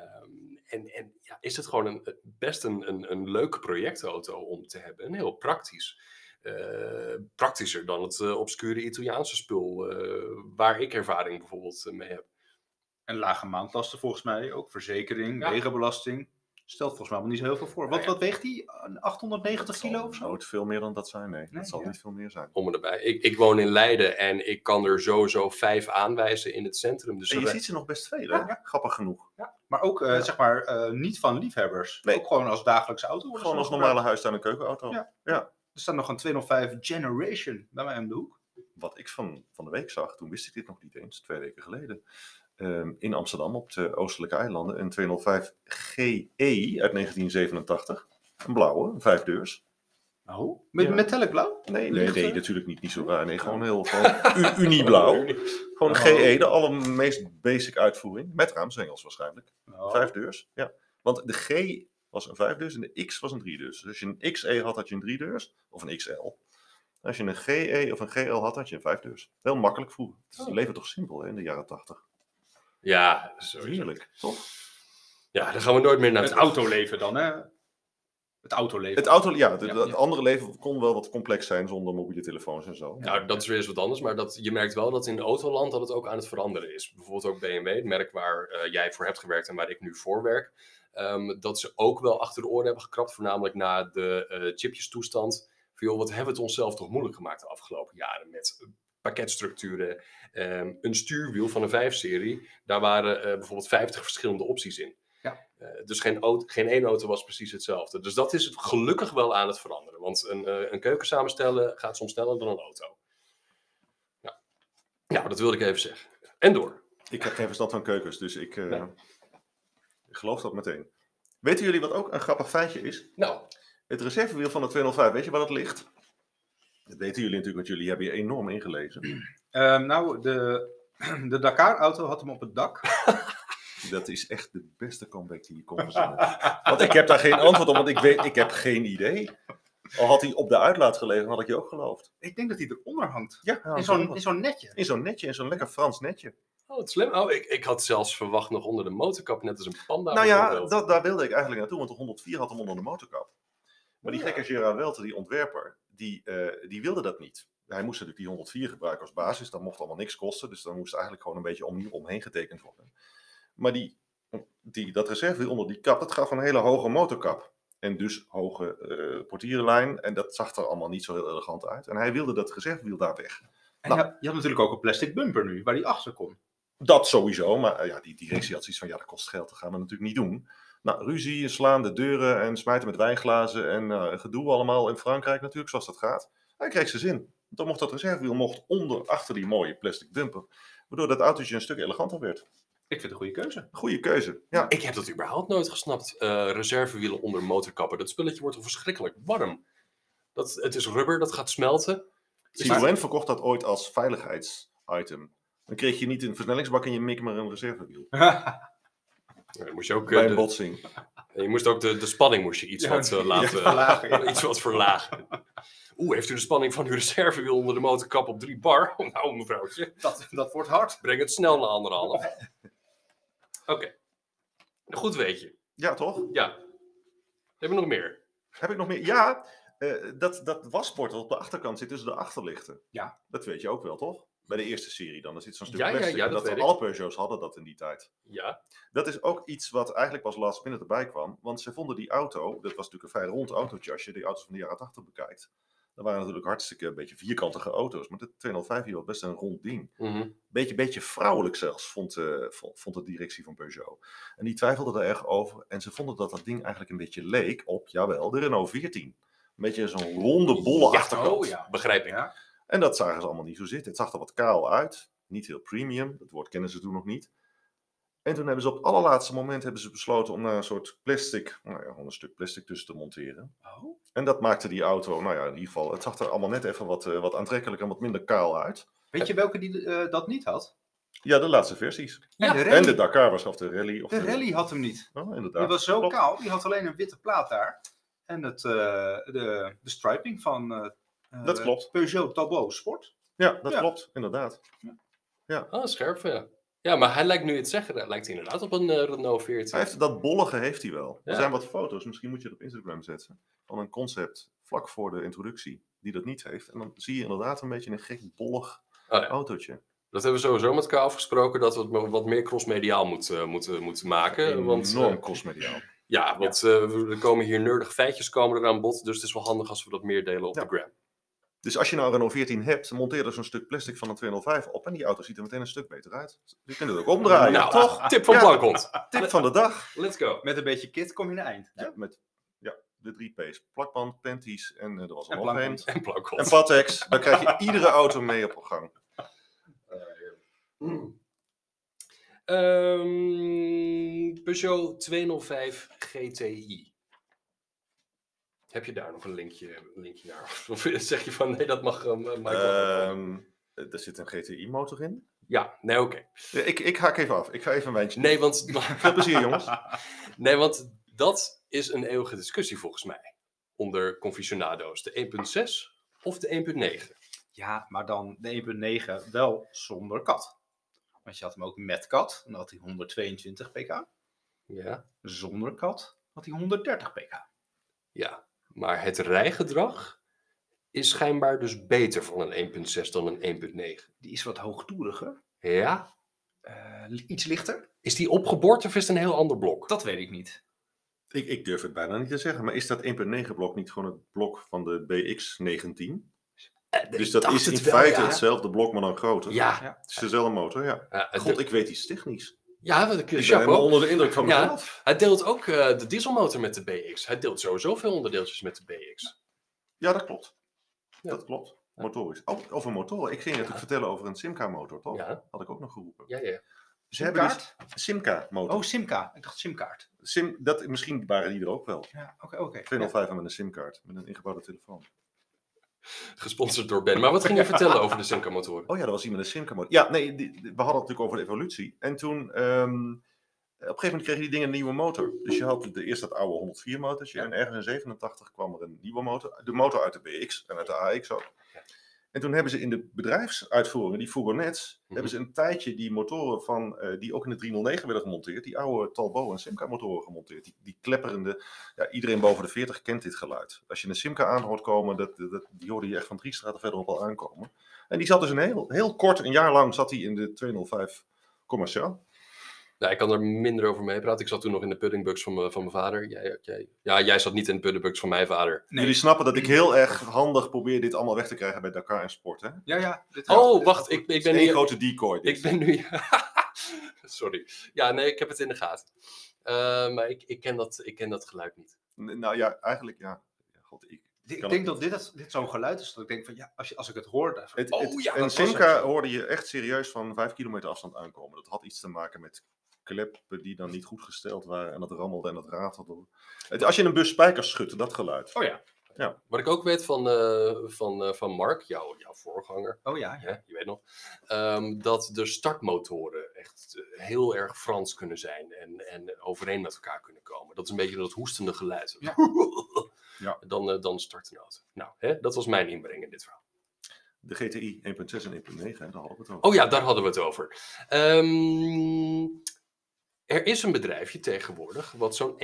En is het gewoon best een leuke projectauto om te hebben. En heel praktisch. Praktischer dan het obscure Italiaanse spul. Waar ik ervaring bijvoorbeeld mee heb. En lage maandlasten volgens mij, ook verzekering, Ja. wegenbelasting. Stelt volgens mij wel niet zo heel veel voor. Wat weegt die? 890 kilo of zo? Nooit veel meer dan dat zijn, nee. Nee, Dat zal ja. niet veel meer zijn. Om en erbij. Ik woon in Leiden en ik kan er sowieso 5 aanwijzen in het centrum. Dus En je ziet ze nog best veel, hè? Grappig genoeg. Maar ook zeg maar niet van liefhebbers. Nee. Ook gewoon als dagelijkse auto. worden Gewoon ze als nog normale huistuin- en keukenauto. Ja. Er staat nog een 205 Generation bij mij om de hoek. Wat ik van de week zag, toen wist ik dit nog niet eens, 2 weken geleden. In Amsterdam op de Oostelijke Eilanden. Een 205 GE uit 1987. Een blauwe, een 5-deurs. Oh, met Ja. metallic blauw? Nee, natuurlijk niet zo raar. Nee, gewoon heel unieblauw. Gewoon Oh. GE, de allermeest basic uitvoering. Met raamzwengels waarschijnlijk. Oh. 5-deurs, ja. Want de G was een 5-deurs en de X was een 3-deurs. Dus als je een XE had je een 3-deurs of een XL. Als je een GE of een GL had je een 5-deurs. Heel makkelijk vroeger. Het leven toch simpel hè, in de jaren 80. Ja, sowieso. Heerlijk, toch? Ja, daar gaan we nooit meer naar Het terug. autoleven dan, hè? Het autoleven. Het andere leven kon wel wat complex zijn zonder mobiele telefoons en zo. Nou, dat is weer eens wat anders, maar je merkt wel dat in de autoland dat het ook aan het veranderen is. Bijvoorbeeld ook BMW, het merk waar jij voor hebt gewerkt en waar ik nu voor werk. Dat ze ook wel achter de oren hebben gekrapt, voornamelijk na de chipjestoestand. Van, joh, wat hebben we het onszelf toch moeilijk gemaakt de afgelopen jaren met pakketstructuren. Een stuurwiel van een 5-serie, daar waren bijvoorbeeld 50 verschillende opties in. Ja. Dus geen één auto was precies hetzelfde. Dus dat is gelukkig wel aan het veranderen. Want een keuken samenstellen gaat soms sneller dan een auto. Ja, dat wilde ik even zeggen. En door. Ik heb geen verstand van keukens, dus ik geloof dat meteen. Weten jullie wat ook een grappig feitje is? Nou, Het reservewiel van de 205, weet je waar dat ligt? Dat weten jullie natuurlijk, want jullie hebben je enorm ingelezen. Nou, de Dakar-auto had hem op het dak. Dat is echt de beste comeback die je kon verzinnen. Want ik heb daar geen antwoord op, want ik heb geen idee. Al had hij op de uitlaat gelegen, had ik je ook geloofd. Ik denk dat hij eronder hangt. Ja, In zo'n netje. in zo'n netje, in zo'n lekker Frans netje. oh, wat slim. Oh, ik had zelfs verwacht nog onder de motorkap, net als een panda. Nou ja, bijvoorbeeld. daar wilde ik eigenlijk naartoe, want de 104 had hem onder de motorkap. Maar die gekke Gerard Welter, die ontwerper, die wilde dat niet. Hij moest natuurlijk die 104 gebruiken als basis, dat mocht allemaal niks kosten, dus dan moest eigenlijk gewoon een beetje omheen getekend worden. Maar dat reservewiel onder die kap, dat gaf een hele hoge motorkap. En dus hoge portierenlijn, en dat zag er allemaal niet zo heel elegant uit. En hij wilde dat reservewiel daar weg. En je had natuurlijk ook een plastic bumper nu, waar die achter kon. Dat sowieso, maar ja, die directie had zoiets van, ja, dat kost geld, dat gaan we natuurlijk niet doen. Nou, ruzie, slaan de deuren en smijten met wijnglazen en gedoe allemaal in Frankrijk natuurlijk, zoals dat gaat. Hij kreeg zijn zin. Dan mocht dat reservewiel achter die mooie plastic bumper, waardoor dat autootje een stuk eleganter werd. Ik vind het een goede keuze. Goeie keuze, ja. Ik heb dat überhaupt nooit gesnapt. Reservewielen onder motorkappen. Dat spulletje wordt al verschrikkelijk warm. Het is rubber, dat gaat smelten. Citroën verkocht dat ooit als veiligheidsitem. Dan kreeg je niet een versnellingsbak in je mik, maar een reservewiel. Dan moest je ook, Bij een botsing. je moest ook de spanning moest je iets Ja, wat laten verlagen, ja. iets wat verlagen. Heeft u de spanning van uw reservewiel onder de motorkap op 3 bar? Nou, mevrouwtje, Dat wordt hard. breng het snel naar 1,5. Oké. Goed weet je. Ja, toch? Ja. Hebben we nog meer? Heb ik nog meer? Ja, dat wasbord dat op de achterkant zit tussen de achterlichten. Ja. Dat weet je ook wel, toch? Bij de eerste serie dan. Er zit zo'n stuk Ja, plastic. ja, en dat weet ik. alle Peugeots hadden dat in die tijd. Ja. Dat is ook iets wat eigenlijk pas last minute erbij kwam. Want ze vonden die auto, dat was natuurlijk een vrij rond autootje als je die auto's van de jaren 80 bekijkt. Dat waren natuurlijk hartstikke een beetje vierkantige auto's. Maar de 205 hier was best een rond ding. Mhm. Beetje vrouwelijk zelfs, vond de directie van Peugeot. En die twijfelden daar erg over. En ze vonden dat ding eigenlijk een beetje leek op, jawel, de Renault 14. Een beetje zo'n ronde, bolle Ja, achterkant. Oh ja. Begrijp ik. Ja. En dat zagen ze allemaal niet zo zitten. Het zag er wat kaal uit. Niet heel premium. Dat woord kennen ze toen nog niet. En toen hebben ze op het allerlaatste moment besloten om naar een soort plastic, gewoon een stuk plastic tussen te monteren. Oh. En dat maakte die auto, in ieder geval, het zag er allemaal net even wat aantrekkelijker en wat minder kaal uit. Weet je welke die dat niet had? Ja, de laatste versies. En de En rally, de Dakar was of de rally. Of de rally had hem niet. Oh, Die inderdaad. was zo Klopt. kaal. Die had alleen een witte plaat daar. En de striping van Dat klopt. Peugeot Talbot Sport. Ja, dat Ja. klopt, inderdaad. Oh, scherp, ja. Ja, maar hij lijkt nu het zeggen, lijkt inderdaad op een Renault 14. Hij heeft, dat bollige heeft hij wel. Ja. Er zijn wat foto's, misschien moet je het op Instagram zetten, van een concept vlak voor de introductie, die dat niet heeft. En dan zie je inderdaad een beetje een gek bollig Oh, ja. autootje. Dat hebben we sowieso met elkaar afgesproken, dat we het wat meer crossmediaal moeten maken. Want, Enorm crossmediaal. ja, want er komen hier nerdige feitjes komen er aan bod, dus het is wel handig als we dat meer delen op Ja. de gram. Dus als je nou een Renault 14 hebt, monteer er zo'n stuk plastic van een 205 op en die auto ziet er meteen een stuk beter uit. Je kunt het ook omdraaien, Nou, toch? tip van Ja. Plankont. Tip van de dag. Let's go. Met een beetje kit kom je naar eind. Ja, met de 3 P's. Plakband, panties en er was er En nog Plankont. een. En Plankont. En Patex. Dan krijg je iedere auto mee op gang. Peugeot 205 GTI. Heb je daar nog een linkje naar? Of zeg je van nee, dat mag Michael? Er zit een GTI-motor in. Ja, nee, oké. Ja, ik haak even af. Ik ga even een wijntje. Nee, want, Veel plezier, jongens. nee, want dat is een eeuwige discussie volgens mij. Onder conficionado's. De 1.6 of de 1.9? Ja, maar dan de 1.9 wel zonder kat. Want je had hem ook met kat. Dan had hij 122 pk. Ja. Zonder kat had hij 130 pk. Ja, maar het rijgedrag is schijnbaar dus beter van een 1.6 dan een 1.9. Die is wat hoogtoeriger. Ja? Iets lichter. Is die opgeboord of is het een heel ander blok? Dat weet ik niet. Ik durf het bijna niet te zeggen. Maar is dat 1.9 blok niet gewoon het blok van de BX19? Dus dat is in feite hetzelfde blok, maar dan groter. Ja. Ja. Het is dezelfde motor, ja. God, ik weet iets technisch. Ja, Ik ben helemaal onder de indruk van Ja. mezelf. Hij deelt ook de dieselmotor met de BX. Hij deelt sowieso veel onderdeeltjes met de BX. Ja, dat klopt. Ja. Dat klopt. Motorisch. Oh, over motoren. Ik ging natuurlijk vertellen over een Simca-motor, toch? Ja. Had ik ook nog geroepen. Ja. Ze hebben dus Simca-motor. Oh, Simca. Ik dacht simkaart. Misschien waren die er ook wel. Ja, oké. 205 met een simkaart. Met een ingebouwde telefoon. Gesponsord door Ben. Maar wat ging je vertellen over de Simca-motoren? Oh ja, dat was iemand een Simca-motor. Ja, nee, we hadden het natuurlijk over de evolutie. En toen, op een gegeven moment kregen die dingen een nieuwe motor. Dus je had eerst dat oude 104 motortje. En ergens in 87 kwam er een nieuwe motor. De motor uit de BX en uit de AX ook. Ja. En toen hebben ze in de bedrijfsuitvoeringen, die Fourgonnets, hebben ze een tijdje die motoren van, die ook in de 309 werden gemonteerd, die oude Talbot en Simca motoren gemonteerd. Die klepperende, ja, iedereen boven de 40 kent dit geluid. Als je een Simca aan hoort komen, die hoorde je echt van 3 straten verderop al aankomen. En die zat dus heel kort, een jaar lang zat hij in de 205 commerciaal. Ja, ik kan er minder over meepraten. Ik zat toen nog in de puddingbugs van mijn vader. Jij zat niet in de puddingbugs van mijn vader. Nee. Jullie snappen dat ik heel erg handig probeer dit allemaal weg te krijgen bij Dakar en Sport, hè? Ja. Oh, wacht. Ik Het is ben één nu... grote decoy. dit. Ik ben nu... Sorry. Ja, nee, ik heb het in de gaten. Maar ik ken dat geluid niet. Nou ja, eigenlijk ja. God, Ik denk dat dit zo'n geluid is dat ik denk van ja, als ik het hoor. Dan van, Een dat Simca was het. hoorde je echt serieus van 5 kilometer afstand aankomen. Dat had iets te maken met kleppen die dan niet goed gesteld waren. En dat rammelde en dat ratelde. Als je een bus spijkers schudt, dat geluid. Oh ja. Wat ik ook weet van Mark, jouw voorganger, Oh ja. ja, je weet nog, dat de startmotoren echt heel erg Frans kunnen zijn en overeen met elkaar kunnen komen. Dat is een beetje dat hoestende geluid. Ja. Ja. Dan start een auto. Nou, dat was mijn inbreng in dit verhaal. De GTI 1.6 en 1.9, daar hadden we het over. Oh ja, daar hadden we het over. Er is een bedrijfje tegenwoordig wat zo'n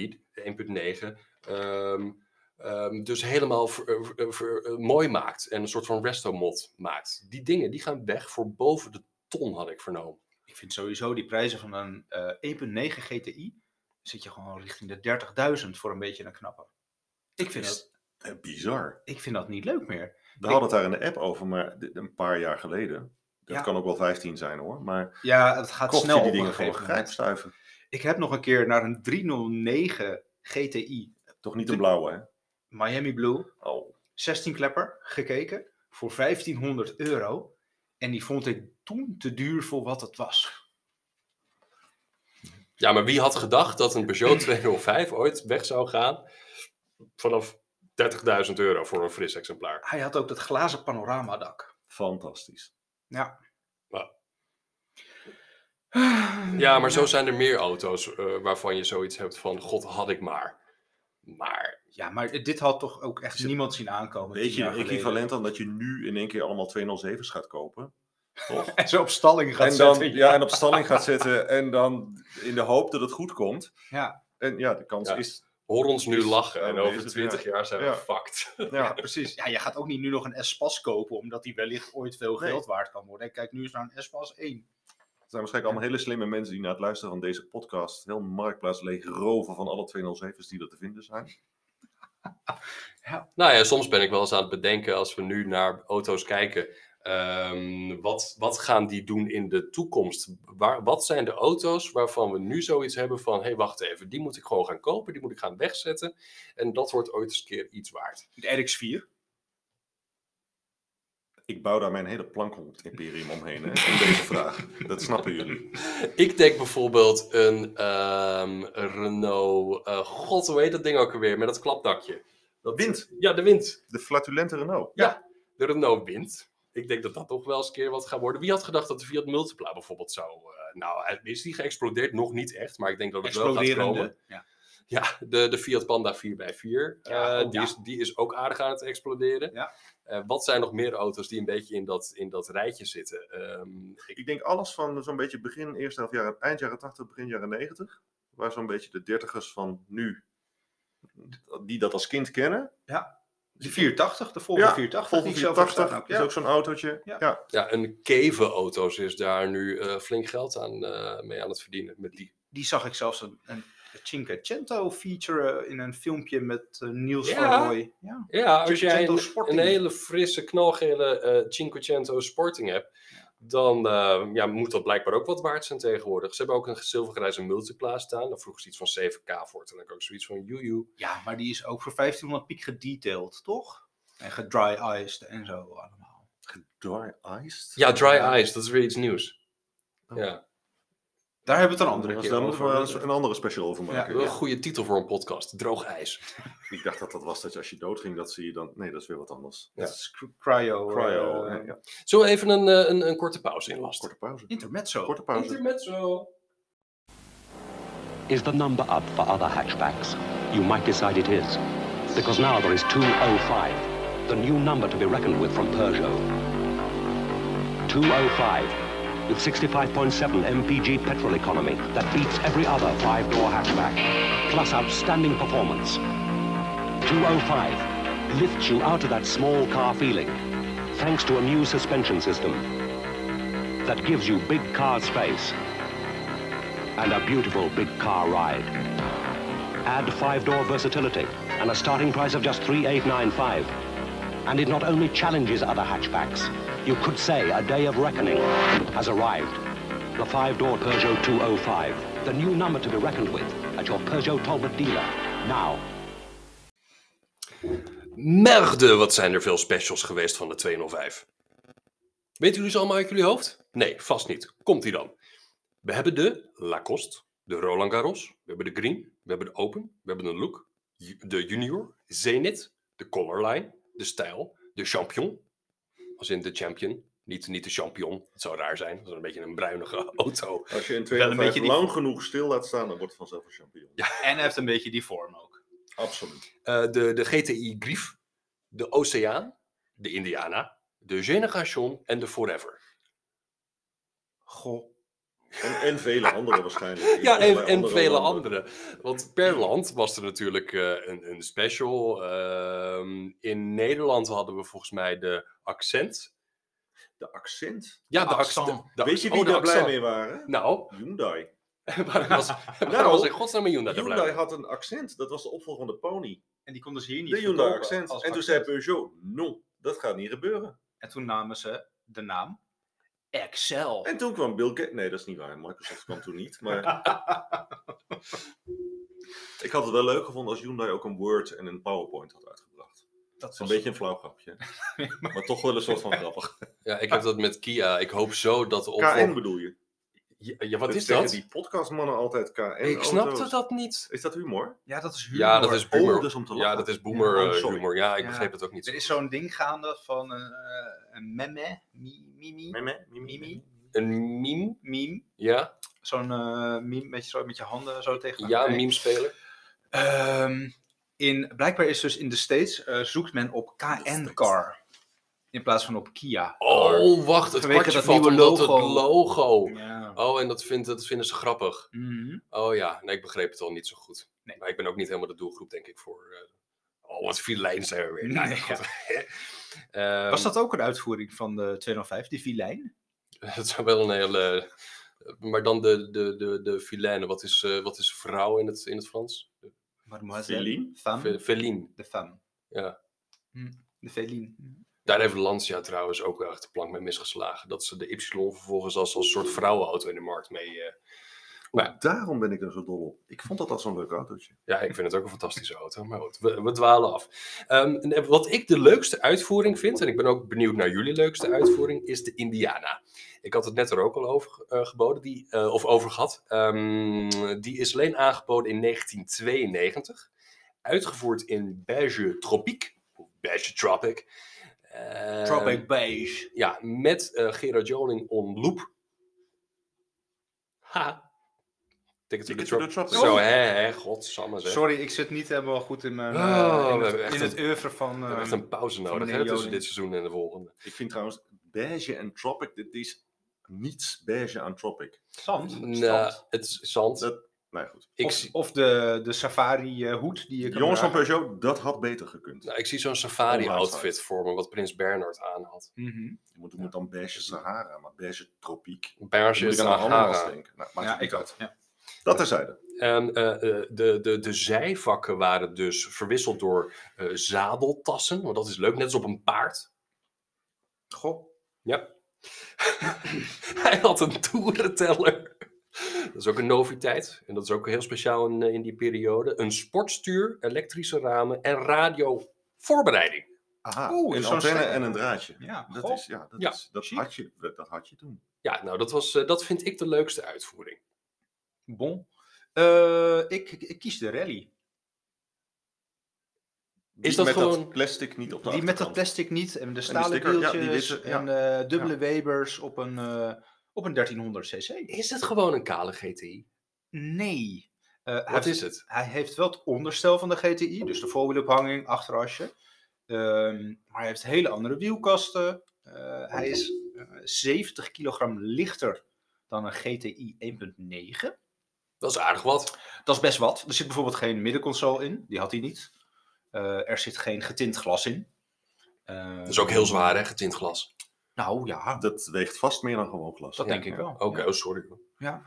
1.9 dus helemaal mooi maakt en een soort van resto-mod maakt. Die dingen die gaan weg voor boven de ton, had ik vernomen. Ik vind sowieso die prijzen van een 1.9 GTI, zit je gewoon richting de 30.000 voor een beetje een knappe. Ik vind Bizar. dat niet leuk meer. We hadden het daar in de app over, maar een paar jaar geleden. Dat Ja. kan ook wel 15 zijn hoor. Maar Ja, het gaat kocht snel je die op dingen een voor gegeven moment. grijpstuiven. Ik heb nog een keer naar een 309 GTI Toch niet de blauwe, hè? Miami Blue, Oh. 16 klepper, gekeken voor €1500. En die vond ik toen te duur voor wat het was. Ja, maar wie had gedacht dat een Peugeot 205 ooit weg zou gaan vanaf €30.000 voor een fris exemplaar? Hij had ook dat glazen panoramadak. Fantastisch. Ja. Nou. Ja, maar zo zijn er meer auto's waarvan je zoiets hebt van, god, had ik maar. Maar Ja, maar dit had toch ook echt niemand zien aankomen. Weet 10 je, jaar een geleden. equivalent aan dat je nu in één keer allemaal 207's gaat kopen. Toch? En zo op stalling gaat En dan, zetten. ja, en op stalling gaat zetten en dan in de hoop dat het goed komt. Ja. En ja, de kans Ja. is... hoor ons nu Is lachen en aanwezig, over 20 jaar zijn we Ja. fucked. Ja, precies. Ja, je gaat ook niet nu nog een S-Pas kopen, omdat die wellicht ooit veel Nee. geld waard kan worden. En kijk, nu is nou een S-Pas 1. Er zijn waarschijnlijk allemaal hele slimme mensen die na het luisteren van deze podcast heel Marktplaats leeg roven van alle 207's die er te vinden zijn. Nou ja, soms ben ik wel eens aan het bedenken als we nu naar auto's kijken. Wat gaan die doen in de toekomst? Wat zijn de auto's waarvan we nu zoiets hebben van... hé, wacht even, die moet ik gewoon gaan kopen, die moet ik gaan wegzetten. En dat wordt ooit eens een keer iets waard. De RX-4. Ik bouw daar mijn hele plank-imperium omheen, hè, om deze vraag. Dat snappen jullie. Ik denk bijvoorbeeld een Renault... god, hoe heet dat ding ook alweer? Met dat klapdakje. Wind. Ja, de Wind. De flatulente Renault. Ja, de Renault Wind. Ik denk dat dat toch wel eens een keer wat gaat worden. Wie had gedacht dat de Fiat Multipla bijvoorbeeld zou... is die geëxplodeerd? Nog niet echt, maar ik denk dat het wel gaat komen. Ja. Ja, de Fiat Panda 4x4. Die is ook aardig aan het exploderen. Ja. Wat zijn nog meer auto's die een beetje in dat rijtje zitten? Ik denk alles van zo'n beetje begin eerste helft jaren, eind jaren 80, begin jaren 90. Waar zo'n beetje de dertigers van nu, die dat als kind kennen. De 480, de Volvo 480. Volvo die ik zelf heb 480 staan ook. is ook zo'n autootje. Ja. Ja. Ja, een Keve Auto's is daar nu flink geld mee aan het verdienen. Met Die zag ik zelfs een Cinquecento feature in een filmpje met Niels Ja. van Rooij. Ja. Ja, als jij Cinquecento een Sporting. hele frisse, knalgele Cinquecento Sporting hebt, dan moet dat blijkbaar ook wat waard zijn tegenwoordig. Ze hebben ook een zilvergrijze Multipla staan. Daar vroegen ze iets van 7k voor. Toen heb ik ook zoiets van joejoe. Ja, maar die is ook voor 1500 piek gedetailed, toch? En gedry-iced en zo allemaal. Dry iced? Ja, dry ice, dat is weer iets nieuws. Oh. Ja, Daar hebben we het een andere Dus keer daar moeten we over. wel een andere special over maken. wel een goede titel voor een podcast. Droog ijs. Ik dacht dat dat was dat je als je doodging, dat zie je dan... Nee, dat is weer wat anders. Ja. Dat is cryo. Cryo. Ja. Zullen we even een korte pauze inlasten? Korte pauze. Intermezzo. Korte pauze. Intermezzo. Is the number up for other hatchbacks? You might decide it is, because now there is 205, the new number to be reckoned with from Peugeot. 205, with 65.7 mpg petrol economy that beats every other five-door hatchback, plus outstanding performance. 205 lifts you out of that small car feeling, thanks to a new suspension system that gives you big car space and a beautiful big car ride. Add five-door versatility and a starting price of just $3,895. And it not only challenges other hatchbacks, you could say a day of reckoning has arrived. The five-door Peugeot 205, the new number to be reckoned with at your Peugeot Talbot dealer, now. Merde, wat zijn er veel specials geweest van de 205. Weten jullie ze allemaal uit jullie hoofd? Nee, vast niet. Komt-ie dan. We hebben de Lacoste, de Roland Garros, we hebben de Green, we hebben de Open, we hebben de Look, de Junior, Zenith, de Colorline, de Stijl, de Champion, als in de Champion, niet de Champion, dat zou raar zijn, dat is een beetje een bruinige auto. Als je in Wel 205 een beetje die- lang genoeg stil laat staan, dan wordt het vanzelf een champignon. Ja. En hij heeft een beetje die vorm ook. Absoluut. De GTI Grief, de Oceaan, de Indiana, de Generation en de Forever. Goh. En vele andere waarschijnlijk. Ja, Allerlei en vele landen. andere. Want per land was er natuurlijk een special. In Nederland hadden we volgens mij de Accent. De accent. Ja, de Accent. Accent. Weet je Oh, wie de daar blij Accent. mee waren? Nou, Hyundai. waar was in godsnaam een Hyundai daar blij Hyundai mee? had een accent. Dat was de opvolger van de Pony. En die konden ze hier niet De Hyundai verkopen accent. als En toen accent. zei Peugeot, non, dat gaat niet gebeuren. En toen namen ze de naam Excel. En toen kwam Bill Gates. Nee, dat is niet waar. Microsoft kwam toen niet. Maar ik had het wel leuk gevonden als Hyundai ook een Word en een PowerPoint had uitgebracht. Dat Dat is een beetje een flauw grapje. Maar toch wel een soort van grappig. Ja, ik heb dat met Kia. Ik hoop zo dat de KN opvolger... bedoel je? Ja, wat Dat is zeggen dat? die podcastmannen altijd KN Ik snapte dat niet. Is dat humor? Ja, dat is humor. Ja, dat is boomer. Oh, dus om te lachen. Ja, dat is boomer Ja, oh, sorry. humor. Ja, ik Ja. begreep het ook niet. Er zo is goed. zo'n ding gaande van een meme, mimi. Meme? Mimi? Een meme? Meme. Ja, Zo'n meme met je handen zo tegen ja, elkaar. een meme-speler. Blijkbaar is dus in de States zoekt men op KN-car. In plaats van op Kia. Oh, wacht, het Vanwege kwartje dat valt nieuwe omdat het logo. Ja. Oh, en dat vinden ze grappig. Mhm. Oh ja, nee, ik begreep het al niet zo goed. Nee. Maar ik ben ook niet helemaal de doelgroep, denk ik, voor... Oh, wat filijn zijn we weer. Nou, ja, Nee, goed. Was dat ook een uitvoering van de 205, die vilijn? Het zou wel een hele... Maar dan de filaine, wat is vrouw in het Frans? Mademoiselle. Feline? Femme. Feline. De femme. Ja. De feline. Daar heeft Lancia trouwens ook wel echt de plank mee misgeslagen. Dat ze de Y vervolgens als een soort vrouwenauto in de markt mee... Maar Daarom ben ik er zo dol op. Ik vond dat zo'n leuk autootje. ja, ik vind het ook een fantastische auto. Maar goed, we dwalen af. Wat ik de leukste uitvoering vind, en ik ben ook benieuwd naar jullie leukste uitvoering, is de Indiana. Ik had het net er ook al over over gehad. Die is alleen aangeboden in 1992. Uitgevoerd in beige tropique. Of beige tropic. Tropic beige. Ja, met Gerard Joling on loop. Ha. Ticket to the Tropic. Zo, hè, godsamme zeg. Sorry, ik zit niet helemaal goed in mijn in het oeuvre van... We hebben echt een pauze nodig meneer hè, tussen Joling. dit seizoen en de volgende. Ik vind trouwens beige en tropic, dit is niets beige aan tropic. Zand. Nou, het is zand. Nou ja, goed. Of de safari hoed die je kan Jongens van dragen. Peugeot, dat had beter gekund. Nou, ik zie zo'n safari Online outfit site. voor me, wat Prins Bernhard aan had. Mhm. Je moet dan beige Sahara, maar beige tropiek. Beige Moet ik aan een ananas Sahara. denken. Nou, maakt Ja, het niet ik uit. ook. Ja. Dat terzijde. De zijvakken waren dus verwisseld door zadeltassen. Want dat is leuk, net als op een paard. Goh. Ja. Hij had een toerenteller. Dat is ook een noviteit. En dat is ook heel speciaal in die periode. Een sportstuur, elektrische ramen en radiovoorbereiding. Aha, Oeh, een zo'n antenne stekker. en een draadje. Ja, Dat, goh. is, ja, dat, Ja, is, dat, chic. had je toen. Ja, nou dat vind ik de leukste uitvoering. Bon. Ik kies de rally. Is dat met gewoon- dat plastic niet op de Die met dat achterkant. plastic niet en de stalen sticker, ja, die wieltjes witte, en dubbele Webers op een 1300 cc. Is het gewoon een kale GTI? Nee. Wat is het? Hij heeft wel het onderstel van de GTI, dus de voorwielophanging, achterasje. Maar hij heeft hele andere wielkasten. Hij is 70 kilogram lichter dan een GTI 1.9. Dat is aardig wat. Dat is best wat. Er zit bijvoorbeeld geen middenconsole in, die had hij niet. Er zit geen getint glas in. Dat is ook heel zwaar, hè, getint glas. Nou ja, Dat weegt vast meer dan gewoon glas. dat Ja, denk ik wel. Oké, Ja. oh, sorry. Ja.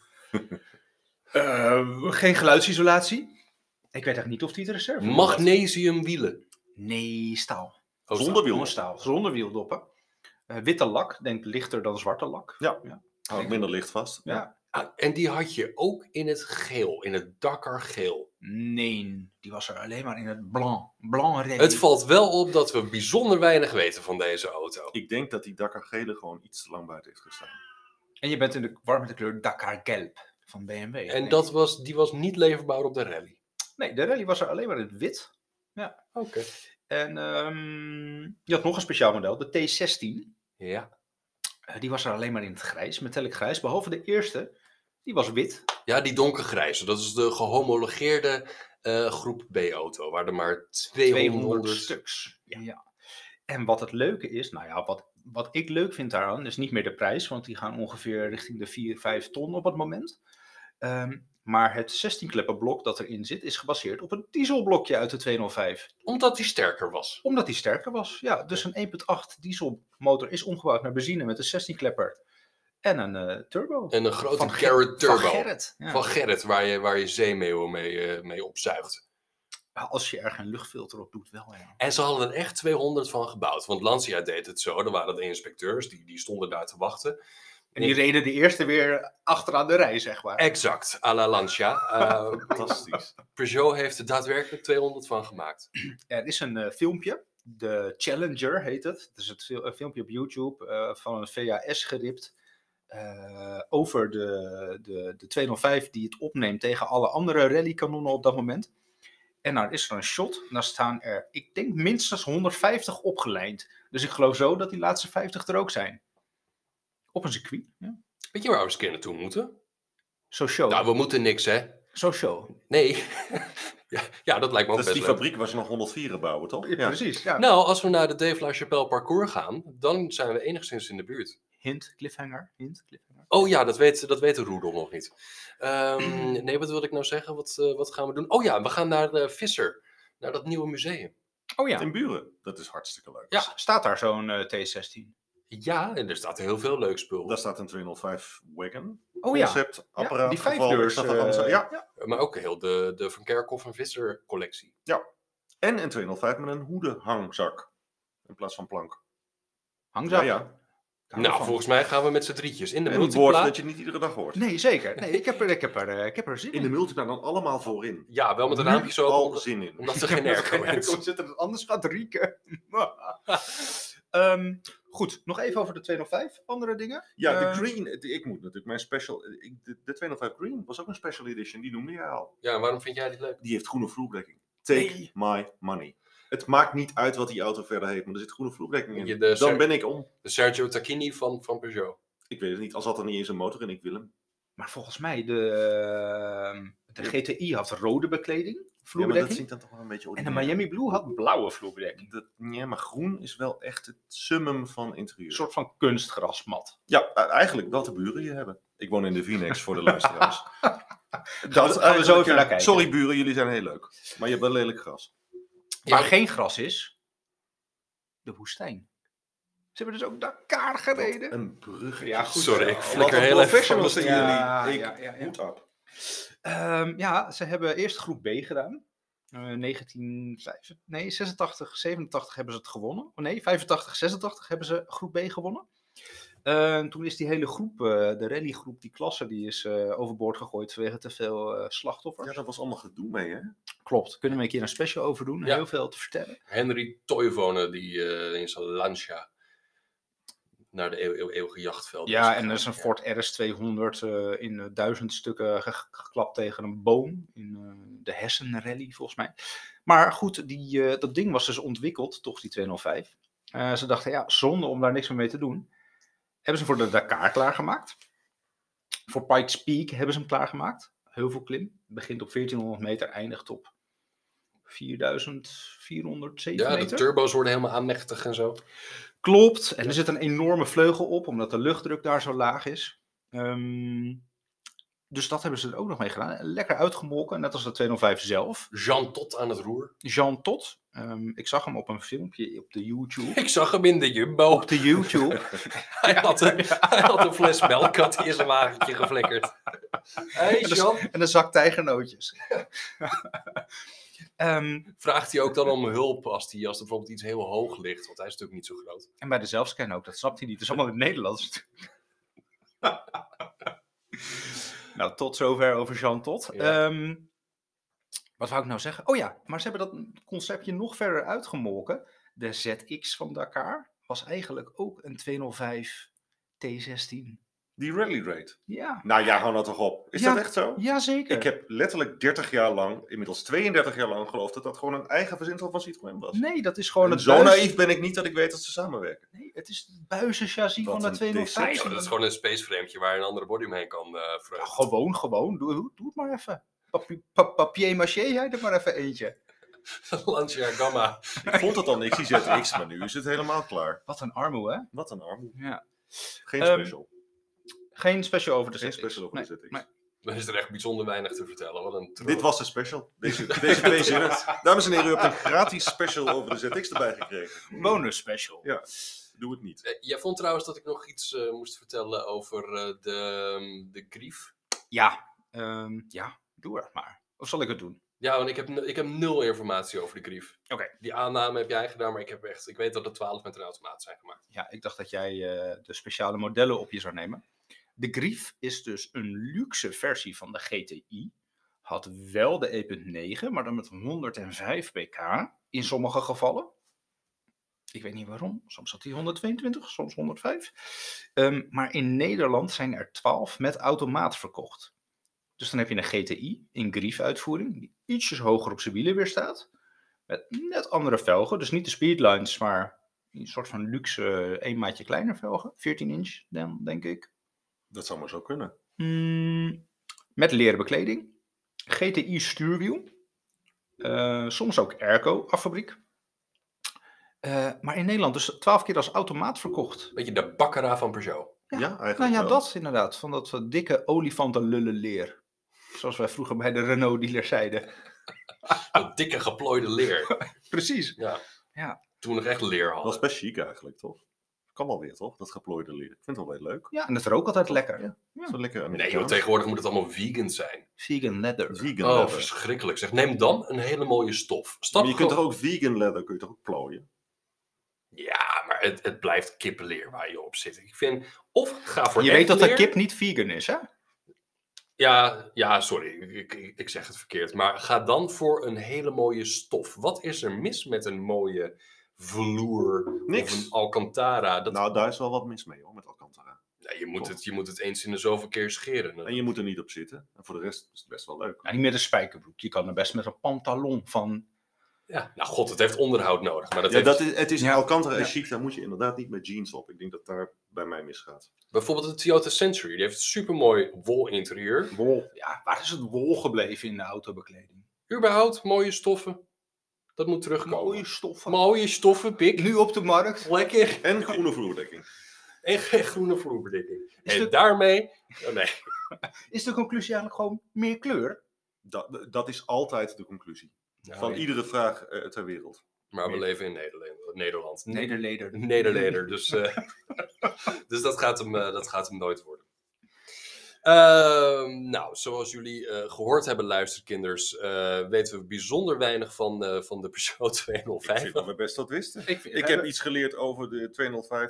Geen geluidsisolatie. Ik weet eigenlijk niet of die het reserve had. Magnesiumwielen. Nee, staal. Oh, Zonder wiel. Zonder staal. Zonder wieldoppen. Witte lak, denk lichter dan zwarte lak. Ja. Ja. Houdt minder licht vast. Ja. Ah, en die had je ook in het geel, in het Dakar geel. Nee, die was er alleen maar in het blanc. Blanc rally. Het valt wel op dat we bijzonder weinig weten van deze auto. Ik denk dat die Dakar gele gewoon iets te lang buiten heeft gestaan. En je bent in de war met de kleur Dakar Gelb van BMW. En denk ik. die was niet leverbaar op de rally. Nee, de rally was er alleen maar in het wit. Oké. En je had nog een speciaal model, de T16. Ja. Die was er alleen maar in het grijs, metallic grijs. Behalve de eerste, die was wit. Ja, die donkergrijze. Dat is de gehomologeerde groep B-auto. Waar er maar 200 stuks. Ja. En wat het leuke is, nou ja, wat ik leuk vind daaraan, is niet meer de prijs. Want die gaan ongeveer richting de 4-5 ton op het moment. Maar het 16-klepper blok dat erin zit, is gebaseerd op een dieselblokje uit de 205. Omdat die sterker was. Omdat die sterker was. Ja, dus een 1.8 dieselmotor is omgebouwd naar benzine met een 16-klepper en een turbo. En een grote Van Garrett Turbo. Van Gerrit. Ja. Van Gerrit, waar je zeemeeuwen mee opzuigt. Als je er geen luchtfilter op doet, wel ja. En ze hadden er echt 200 van gebouwd. Want Lancia deed het zo. Er waren de inspecteurs, die stonden daar te wachten. En die reden de eerste weer achteraan de rij, zeg maar. Exact, à la Lancia. Fantastisch. Peugeot heeft er daadwerkelijk 200 van gemaakt. Er is een filmpje, de Challenger heet het. Het is een filmpje op YouTube van een VHS geript. Over de 205 die het opneemt tegen alle andere rallykanonnen op dat moment. En dan is er een shot. En daar staan er, ik denk, minstens 150 opgelijnd. Dus ik geloof zo dat die laatste 50 er ook zijn. Op een circuit. Ja. Weet je waar we eens een keer naartoe moeten? Zo-show. Nou, we moeten niks, hè? Zo-show. Nee. ja, dat lijkt me ook Dat is best die leuk. fabriek waar ze nog 104 bouwen, toch? Ja, precies. Ja. Nou, als we naar de Dave LaChapelle parcours gaan, dan zijn we enigszins in de buurt. Hint, cliffhanger. Hint, cliffhanger. Oh ja, dat weet de Roedel nog niet. Nee, wat wilde ik nou zeggen? Wat gaan we doen? Oh ja, we gaan naar Visser. Naar dat nieuwe museum. Oh ja. In Buren. Dat is hartstikke leuk. Ja. Staat daar zo'n T16? Ja, en er staat heel veel leuk spul. Daar staat een 205 wagon. Oh ja. Concept, apparaat, die geval, vijfdeurs, extravaganza. Ja. Maar ook heel de Van Kerkhoff en Visser collectie. En een 205 met een hoedenhangzak. In plaats van plank. Hangzak. Ja. Nou, volgens mij gaan we met z'n drietjes in de En een woord multipla. dat je niet iedere dag hoort. Nee, zeker. Nee, ik heb er zin In de multipla dan allemaal voorin. Ja, wel met een Nu raampje zo al open, zin in. omdat er geen airco is. zitten, anders gaat rieken. Goed, nog even over de 205. Andere dingen? Ja, de Green. Ik moet natuurlijk mijn special. De 205 Green was ook een special edition. Die noemde je al. Ja, waarom vind jij dit leuk? Die heeft groene vloerbedekking. Take Nee. my money. Het maakt niet uit wat die auto verder heeft, maar er zit groene vloerbedekking in. De Dan ben ik om. De Sergio Tacchini van Peugeot. Ik weet het niet. Al zat er niet eens een motor in, ik wil hem. Maar volgens mij, de GTI had rode bekleding, Ja, maar dat vloerbedekking. zie ik dan toch wel een beetje En de ordinair. Miami Blue had blauwe vloerbedekking. Ja, maar groen is wel echt het summum van interieur. Een soort van kunstgrasmat. Ja, eigenlijk wat de buren hier hebben. Ik woon in de Vinex voor de luisteraars. Gaan we zo even naar kijken. Sorry buren, jullie zijn heel leuk. Maar je hebt wel lelijk gras. Waar geen gras is, de woestijn. Ze hebben dus ook Dakar gereden. Een brug. Ja, goed. Sorry, ik Wat flikker een heel even professionals van zijn de jullie. Ja, ja. Hoed op. Ja, ze hebben eerst groep B gedaan. 86, 87 hebben ze het gewonnen. Oh nee, 85, 86 hebben ze groep B gewonnen. Toen is die hele groep, de rallygroep, die klasse, die is overboord gegooid vanwege te veel slachtoffers. Ja, daar was allemaal gedoe mee, hè? Klopt, kunnen we een keer een special over doen. Ja. Heel veel te vertellen. Henry Toivonen, die in zijn Lancia naar de eeuwige jachtveld Ja, is en er is een Ford RS200 in 1000 stukken geklapt tegen een boom. In de Hessen Rally, volgens mij. Maar goed, dat ding was dus ontwikkeld, toch die 205. Ze dachten, ja, zonde om daar niks meer mee te doen. Hebben ze voor de Dakar klaargemaakt. Voor Pikes Peak hebben ze hem klaargemaakt. Heuvelklim. Begint op 1400 meter, eindigt op 4407 Ja, de meter. turbo's worden helemaal aanmächtig en zo. Klopt. En er zit een enorme vleugel op, omdat de luchtdruk daar zo laag is. Dus dat hebben ze er ook nog mee gedaan. Lekker uitgemolken, net als de 205 zelf. Jean Tot aan het roer. Jean Tot. Ik zag hem op een filmpje op de YouTube. Ik zag hem in de Jumbo. Op de YouTube. Hij had een fles melk had hij in zijn wagentje geflikkerd. Hey Jean. En een zak tijgernootjes. Vraagt hij ook dan om hulp als er bijvoorbeeld iets heel hoog ligt? Want hij is natuurlijk niet zo groot. En bij de zelfscan ook, dat snapt hij niet. Het is allemaal in het Nederlands. Nou, tot zover over Jean Tot. Ja. Wat wou ik nou zeggen? Oh ja, maar ze hebben dat conceptje nog verder uitgemolken. De ZX van Dakar was eigenlijk ook een 205 T16. Die rally raid. Ja, Nou ja, hou nou toch op. Is Ja. dat echt zo? jazeker. Ik heb letterlijk 30 jaar lang, inmiddels 32 jaar lang, geloofd dat dat gewoon een eigen verzinsel van Citroën was. Nee, dat is gewoon En het zo naïef ben ik niet dat ik weet dat ze samenwerken. Nee, het is het buizenchassis Wat van de een 205. Ja, dat is gewoon een spaceframetje waar een andere body omheen kan Ja, vreugden. gewoon. Doe het maar even. Papier maché, jij er maar even eentje. Lancia Gamma. Ik vond het al niks, die ZX, maar nu is het helemaal klaar. Wat een armoe, hè? Wat een armoe. Ja. Geen Ehm, special. Geen special over de Geen ZX. special over de Nee, ZX. nee. Dan is er echt bijzonder weinig te vertellen. Wat een troep. Dit was de special. Deze twee zinnen. Dames en heren, u hebt een gratis special over de ZX erbij gekregen. Bonus special. Ja, doe het niet. Jij vond trouwens dat ik nog iets moest vertellen over de Grief. Ja, doe het maar. Of zal ik het doen? Ja, want ik heb 0 informatie over de Grief. Oké. Die aanname heb jij gedaan, maar ik weet dat er 12 met een automaat zijn gemaakt. Ja, ik dacht dat jij de speciale modellen op je zou nemen. De Grief is dus een luxe versie van de GTI. Had wel de E.9, maar dan met 105 pk in sommige gevallen. Ik weet niet waarom. Soms had hij 122, soms 105. Maar in Nederland zijn er 12 met automaat verkocht. Dus dan heb je een GTI in Grief-uitvoering, die ietsjes hoger op zijn wielen weer staat. Met net andere velgen, dus niet de Speedlines, maar een soort van luxe 1 maatje kleiner velgen. 14 inch, dan, denk ik. Dat zou maar zo kunnen. Met leren bekleding. GTI stuurwiel. Soms ook airco affabriek. Maar in Nederland dus 12 keer als automaat verkocht. Beetje de bakkera van Peugeot. Ja, eigenlijk Nou ja, wel. dat inderdaad. Van dat dikke olifantenlullen leer. Zoals wij vroeger bij de Renault dealer zeiden. Dat dikke geplooide leer. Precies. Ja. Ja. Toen we nog echt leer Dat hadden. is best chic eigenlijk, toch? Kan wel weer, toch? Dat geplooide leer. Ik vind het wel weer leuk. Ja, en het rookt altijd lekker. Ja. Zo lekker Nee, joh, Amerikaans. tegenwoordig moet het allemaal vegan zijn. Vegan leather. Vegan Oh, leather. verschrikkelijk. Zeg, neem dan een hele mooie stof. Stap Maar je kunt toch gewoon- ook vegan leather kun je toch ook plooien? Ja, maar het blijft kippenleer waar je op zit. Ik vind, of ga voor Je echt weet dat de leer. kip niet vegan is, hè? Ja, sorry, ik zeg het verkeerd. Maar ga dan voor een hele mooie stof. Wat is er mis met een mooie vloer Niks. of een Alcantara? Nou, daar is wel wat mis mee hoor, met Alcantara. Nee, je moet het eens in de zoveel keer scheren. En je moet er niet op zitten. En voor de rest is het best wel leuk. Nou, niet met een spijkerbroek. Je kan er best met een pantalon van... Ja, nou god, het heeft onderhoud nodig. Maar dat Ja, heeft het is Ja. Alcantara Ja. is chic, daar moet je inderdaad niet met jeans op. Ik denk dat daar bij mij misgaat. bijvoorbeeld de Toyota Century. Die heeft een supermooi wol interieur. Wol. Ja, waar is het wol gebleven in de autobekleding? Überhaupt mooie stoffen. Dat moet terugkomen. Mooie stoffen. Mooie stoffen, pik. Nu op de markt. Lekker. En groene vloerdekking. En geen groene vloerbedekking. Is En het- daarmee... Oh, nee. Is de conclusie eigenlijk gewoon meer kleur? Dat is altijd de conclusie. Van Ja, iedere vraag ter wereld. maar we leven in Nederland. Nederleder. Nederleder. Dus, dus dat gaat hem nooit worden. Nou, zoals jullie gehoord hebben, luisterkinders, weten we bijzonder weinig van de Peugeot Ik 205. vind dat we best wat wisten. Ik, vind- Ik heb iets geleerd over de 205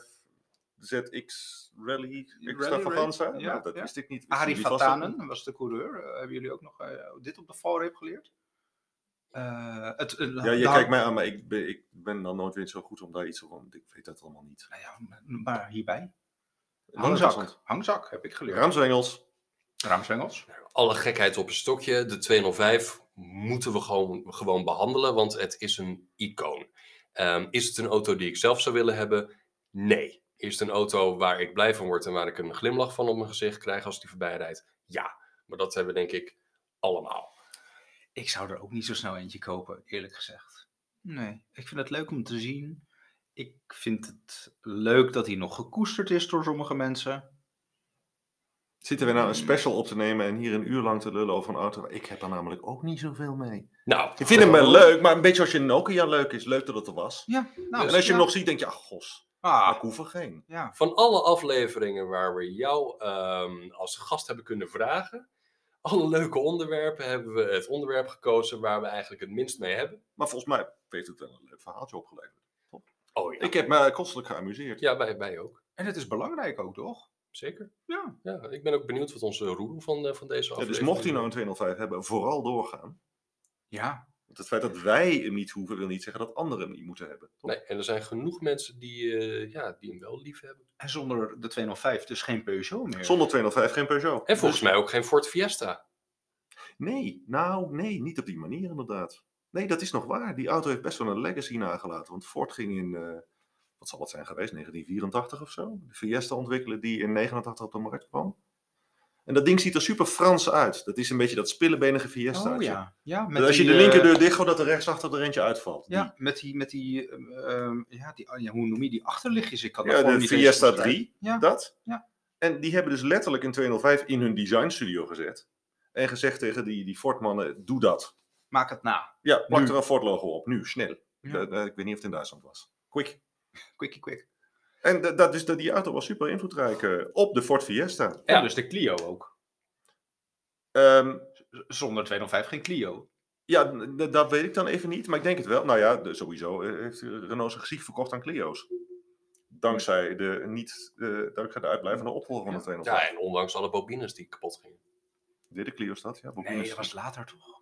ZX Rally Extravaganza. Rally, ja, Nou, dat ja. wist ik niet. Wist Arie jullie vast ook Vatanen was de coureur. Hebben jullie ook nog dit op de valreep geleerd? niet? Ja, je kijkt mij aan, maar ik ben dan nooit weer zo goed om daar iets van. Ik weet dat allemaal niet. Nou ja, maar hierbij. Wel Hangzak. interessant. Hangzak heb ik geleerd. Ramswengels. Raamzwengels. Alle gekheid op een stokje. De 205 moeten we gewoon behandelen, want het is een icoon. Is het een auto die ik zelf zou willen hebben? Nee. Is het een auto waar ik blij van word en waar ik een glimlach van op mijn gezicht krijg als die voorbij rijdt? Ja. Maar dat hebben we denk ik allemaal. Ik zou er ook niet zo snel eentje kopen, eerlijk gezegd. Nee, ik vind het leuk om te zien. Ik vind het leuk dat hij nog gekoesterd is door sommige mensen. Zitten we nou een special op te nemen en hier een uur lang te lullen over een auto? Ik heb er namelijk ook niet zoveel mee. Nou, Ik vind hem wel leuk, maar een beetje als je Nokia leuk is. Leuk dat het er was. Ja, nou, En als je hem nog ziet, denk je, ach gos, Ah, ik hoef er geen. ja. van alle afleveringen waar we jou als gast hebben kunnen vragen, alle leuke onderwerpen, hebben we het onderwerp gekozen waar we eigenlijk het minst mee hebben. Maar volgens mij heeft het wel een leuk verhaaltje opgeleverd. Oh ja, Ik heb me kostelijk geamuseerd. ja wij ook. En het is belangrijk ook, toch? Zeker. Ja. Ja, ik ben ook benieuwd wat onze roem van deze Ja, aflevering dus mocht hij nou een 205 hebben, vooral doorgaan. Ja. Want het feit dat wij hem niet hoeven, wil niet zeggen dat anderen hem niet moeten hebben. Toch? Nee, en er zijn genoeg mensen die hem wel lief hebben. En zonder de 205 dus geen Peugeot meer. Zonder 205 geen Peugeot. En volgens mij ook geen Ford Fiesta. Nee, niet op die manier inderdaad. Nee, dat is nog waar. Die auto heeft best wel een legacy nagelaten. Want Ford ging in, wat zal het zijn geweest, 1984 of zo? De Fiesta ontwikkelen die in 89 op de markt kwam. En dat ding ziet er super Frans uit. Dat is een beetje dat spillebenige Fiesta. Oh ja. Ja, met Dus als je die, de linkerdeur dicht gooit, dat er rechtsachter er eentje uitvalt. Ja, met die hoe noem je die achterlichtjes? Ik kan Ja, dat gewoon de niet eens Fiesta beschrijven. 3, Ja. dat. Ja. En die hebben dus letterlijk een 205 in hun designstudio gezet. En gezegd tegen die Ford-mannen, doe dat. Maak het na. Ja, plak Nu. er een Ford-logo op, nu, snel. Ja. Ik weet niet of het in Duitsland was. Quick. Quick. En die auto was super invloedrijk op de Ford Fiesta. Ja, dus de Clio ook. Ehm, Zonder 205 geen Clio. ja, dat weet ik dan even niet, maar ik denk het wel. Nou ja, sowieso heeft Renault zijn gezicht verkocht aan Clio's. Dankzij de uitblijvende opvolger van de 205. Ja, en ondanks alle bobines die kapot gingen. Derde Clio staat, ja. Nee, dat was later toch?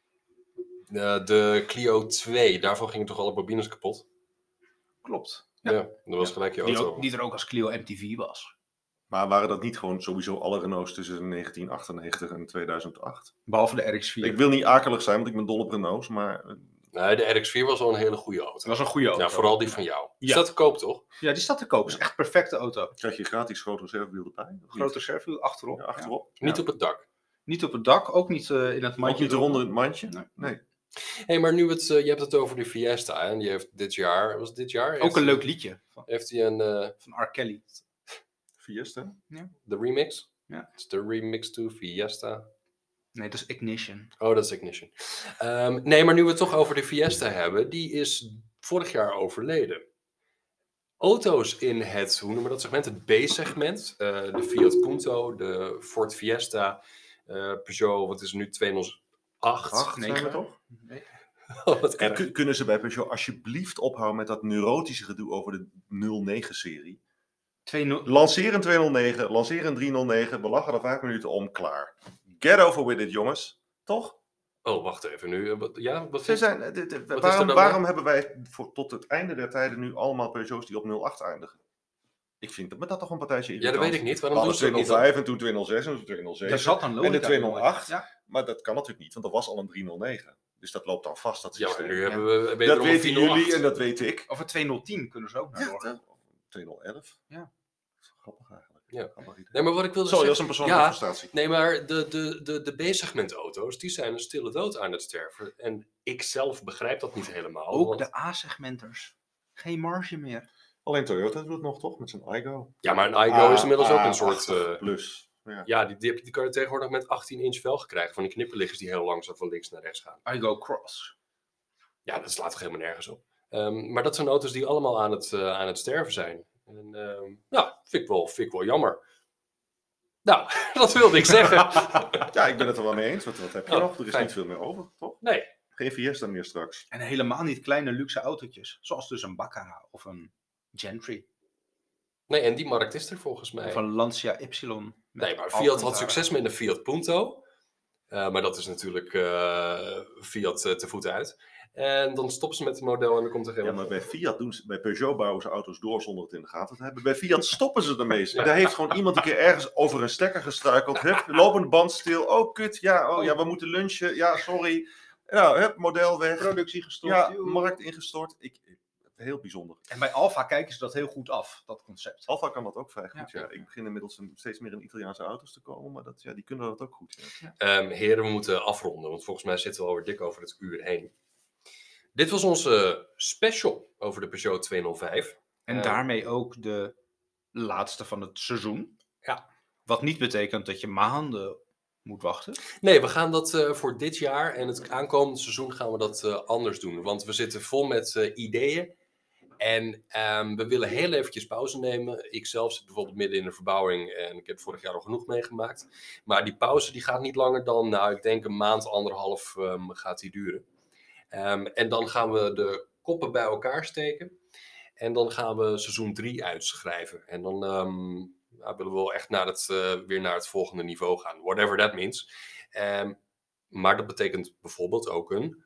De Clio 2, daarvan gingen toch alle bobines kapot? Klopt. Ja, dat was gelijk je auto. Die er ook als Clio MTV was. Maar waren dat niet gewoon sowieso alle Renaults tussen 1998 en 2008? Behalve de RX-4. Ik wil niet akelig zijn, want ik ben dol op Renaults, maar Nee, de RX-4 was wel een hele goede auto. Dat was een goede auto. Ja, vooral die van jou. Is Ja. dat te koop, toch? Ja, die staat te koop. Dat is echt een perfecte auto. Krijg je gratis groot reservewiel erbij? of niet? Grote servo achterop. Ja, achterop. Niet Ja. op het dak. Niet op het dak, ook niet in het Ook mandje. niet eronder in het mandje? Nee. Nee. Hey, maar nu je hebt het over de Fiesta. En die heeft dit jaar... Was het dit jaar? Ook een leuk liedje Heeft hij een... van R. Kelly. Fiesta? de remix? Ja. Het is de remix to Fiesta. Nee, dat is Ignition. Oh, dat is Ignition. Nee, maar nu we het toch over de Fiesta hebben. Die is vorig jaar overleden. Auto's in het, hoe noemen we dat segment? Het B-segment. De Fiat Punto, de Ford Fiesta, Peugeot, wat is het nu? 208. 8 zijn we 9. toch? Nee. Oh, wat En erg. kunnen ze bij Peugeot alsjeblieft ophouden met dat neurotische gedoe over de 09-serie? 2-0. Lanceer een 209, lanceer een 309, we lachen er 5 minuten om, klaar. Get over with it, jongens. Toch? Oh, wacht even nu. Wat Ze is zijn, er waarom, dan waarom hebben wij tot het einde der tijden nu allemaal Peugeots die op 08 eindigen? Ik vind dat toch een partijtje Ja, irritant. dat weet ik niet. We Waarom doen hadden ze dat niet? 205 en toen 206 en toen 207. Daar zat een En logica de in. 208. Ja. Maar dat kan natuurlijk niet, want er was al een 309. Dus dat loopt dan vast, dat Ja, systeem. maar nu Ja. hebben we... Dat wederom een weten 408. jullie en dat weet ik. Of een 2010 kunnen ze ook naar door. 2011. Ja. Dat is grappig eigenlijk. Ja. Grappig idee. Nee, maar wat ik wilde Sorry, dat is zeggen... een persoonlijke Ja, frustratie. nee, maar de B-segment auto's, die zijn een stille dood aan het sterven. En ik zelf begrijp dat niet helemaal. Ook want- de A-segmenters. Geen marge meer. Alleen Toyota doet het nog, toch? Met zijn iGo. Ja, maar een iGo is inmiddels ook een soort... 80 plus. Ja. Ja, die kan je tegenwoordig met 18-inch velgen krijgen. Van die knipperliggers die heel langzaam van links naar rechts gaan. iGo Cross. Ja, dat slaat toch helemaal nergens op. Maar dat zijn auto's die allemaal aan het sterven zijn. En, ja, vind ik wel jammer. Nou, dat wilde ik zeggen. Ja, ik ben het er wel mee eens. Wat heb je Oh, nog? Er is fijn. niet veel meer over, toch? Nee. Geen Fiesta meer straks. En helemaal niet kleine luxe autootjes. Zoals dus een Baccara of een Gentry. Nee, en die markt is er volgens mij. Of een Lancia Y. met Nee, maar Fiat Alcantara. had succes met een Fiat Punto. Maar dat is natuurlijk Fiat te voet uit. En dan stoppen ze met het model en dan komt er geen... Ja, maar bij Fiat bij Peugeot bouwen ze auto's door zonder het in de gaten te hebben. Bij Fiat stoppen ze ermee. Daar heeft gewoon iemand een keer ergens over een stekker gestruikeld. Hup, lopende band stil. Oh, kut. Ja, ja, we moeten lunchen. Ja, sorry. Nou, hup, model weg. Productie gestopt. Ja, joe. markt ingestort. Heel bijzonder. En bij Alfa kijken ze dat heel goed af, dat concept. Alfa kan dat ook vrij goed, Ja. ja. Ik begin inmiddels steeds meer in Italiaanse auto's te komen, maar die kunnen dat ook goed. Ja. Heren, we moeten afronden, want volgens mij zitten we alweer dik over het uur heen. Dit was onze special over de Peugeot 205. En daarmee ook de laatste van het seizoen. Ja. Wat niet betekent dat je maanden moet wachten. Nee, we gaan dat voor dit jaar en het aankomende seizoen gaan we dat anders doen. Want we zitten vol met ideeën. En we willen heel eventjes pauze nemen. Ik zelf zit bijvoorbeeld midden in de verbouwing en ik heb vorig jaar al genoeg meegemaakt. Maar die pauze die gaat niet langer dan, ik denk een maand, anderhalf gaat die duren. En dan gaan we de koppen bij elkaar steken. En dan gaan we seizoen 3 uitschrijven. En dan willen we wel echt weer naar het volgende niveau gaan. Whatever that means. Maar dat betekent bijvoorbeeld ook een...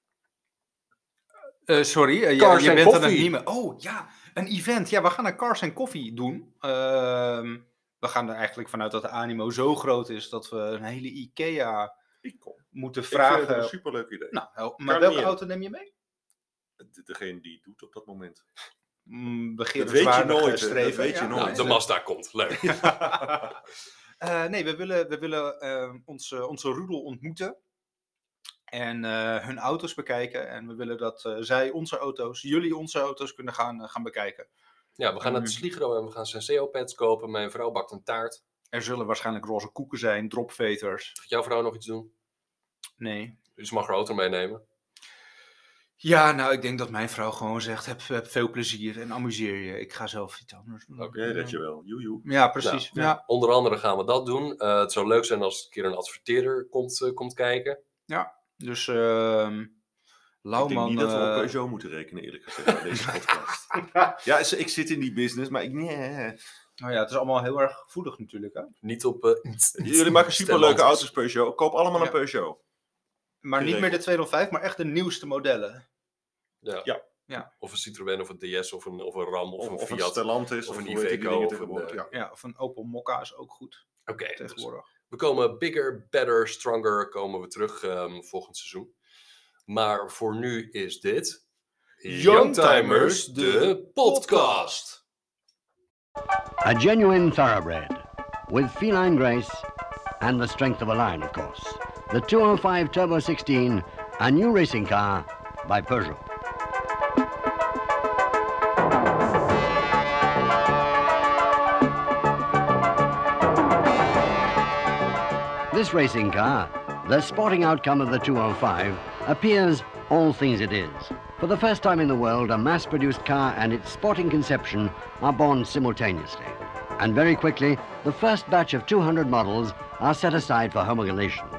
Sorry, Cars je en bent er Koffie. niet meer. Oh ja, een event. Ja, we gaan een Cars en Koffie doen. We gaan er eigenlijk vanuit dat de animo zo groot is dat we een hele IKEA Ik kom. moeten Ik vind het vragen. een superleuk idee. Nou, maar Kan welke niet in. auto neem je mee? Degene die het doet op dat moment. Begeerenswaardig Dat weet je nooit, hè. Dat streven. weet je Ja. nooit. Nou, de Mazda komt. Leuk. Nee, we willen onze roedel ontmoeten. En hun auto's bekijken. En we willen dat zij onze auto's, jullie onze auto's kunnen gaan bekijken. Ja, we gaan naar de Sligro en we gaan Senseo-pads kopen. Mijn vrouw bakt een taart. Er zullen waarschijnlijk roze koeken zijn, dropveters. Gaat jouw vrouw nog iets doen? Nee. Dus mag haar auto meenemen. Ja, nou, ik denk dat mijn vrouw gewoon zegt, heb veel plezier en amuseer je. Ik ga zelf iets anders doen. Oké, dat je wel. Joejoe. Ja, precies. Nou, Ja. Onder andere gaan we dat doen. Het zou leuk zijn als een keer een adverteerder komt kijken. Dus Ik denk Lauwman... niet dat we op Peugeot moeten rekenen, eerlijk gezegd, bij deze podcast. Ja, ik zit in die business, maar nou ja, het is allemaal heel erg gevoelig natuurlijk. Hè? Niet op... Jullie maken superleuke Stellantis. auto's, Peugeot. Koop allemaal Ja. een Peugeot. Maar niet meer Geregeld. de 205, maar echt de nieuwste modellen. Ja. Of een Citroën of een DS of een Ram of een Of een Fiat. Stellantis, of een hoe heet die Iveco, dingen of tegenwoordig, een, ja. Ja, of een Opel Mokka is ook goed Oké, dus tegenwoordig. we komen bigger, better, stronger komen we terug volgend seizoen. Maar voor nu is dit... Youngtimers, de podcast. A genuine thoroughbred, with feline grace and the strength of a lion, of course. The 205 Turbo 16, a new racing car by Peugeot. This racing car, the sporting outcome of the 205, appears all things it is. For the first time in the world, a mass-produced car and its sporting conception are born simultaneously. And very quickly, the first batch of 200 models are set aside for homologation.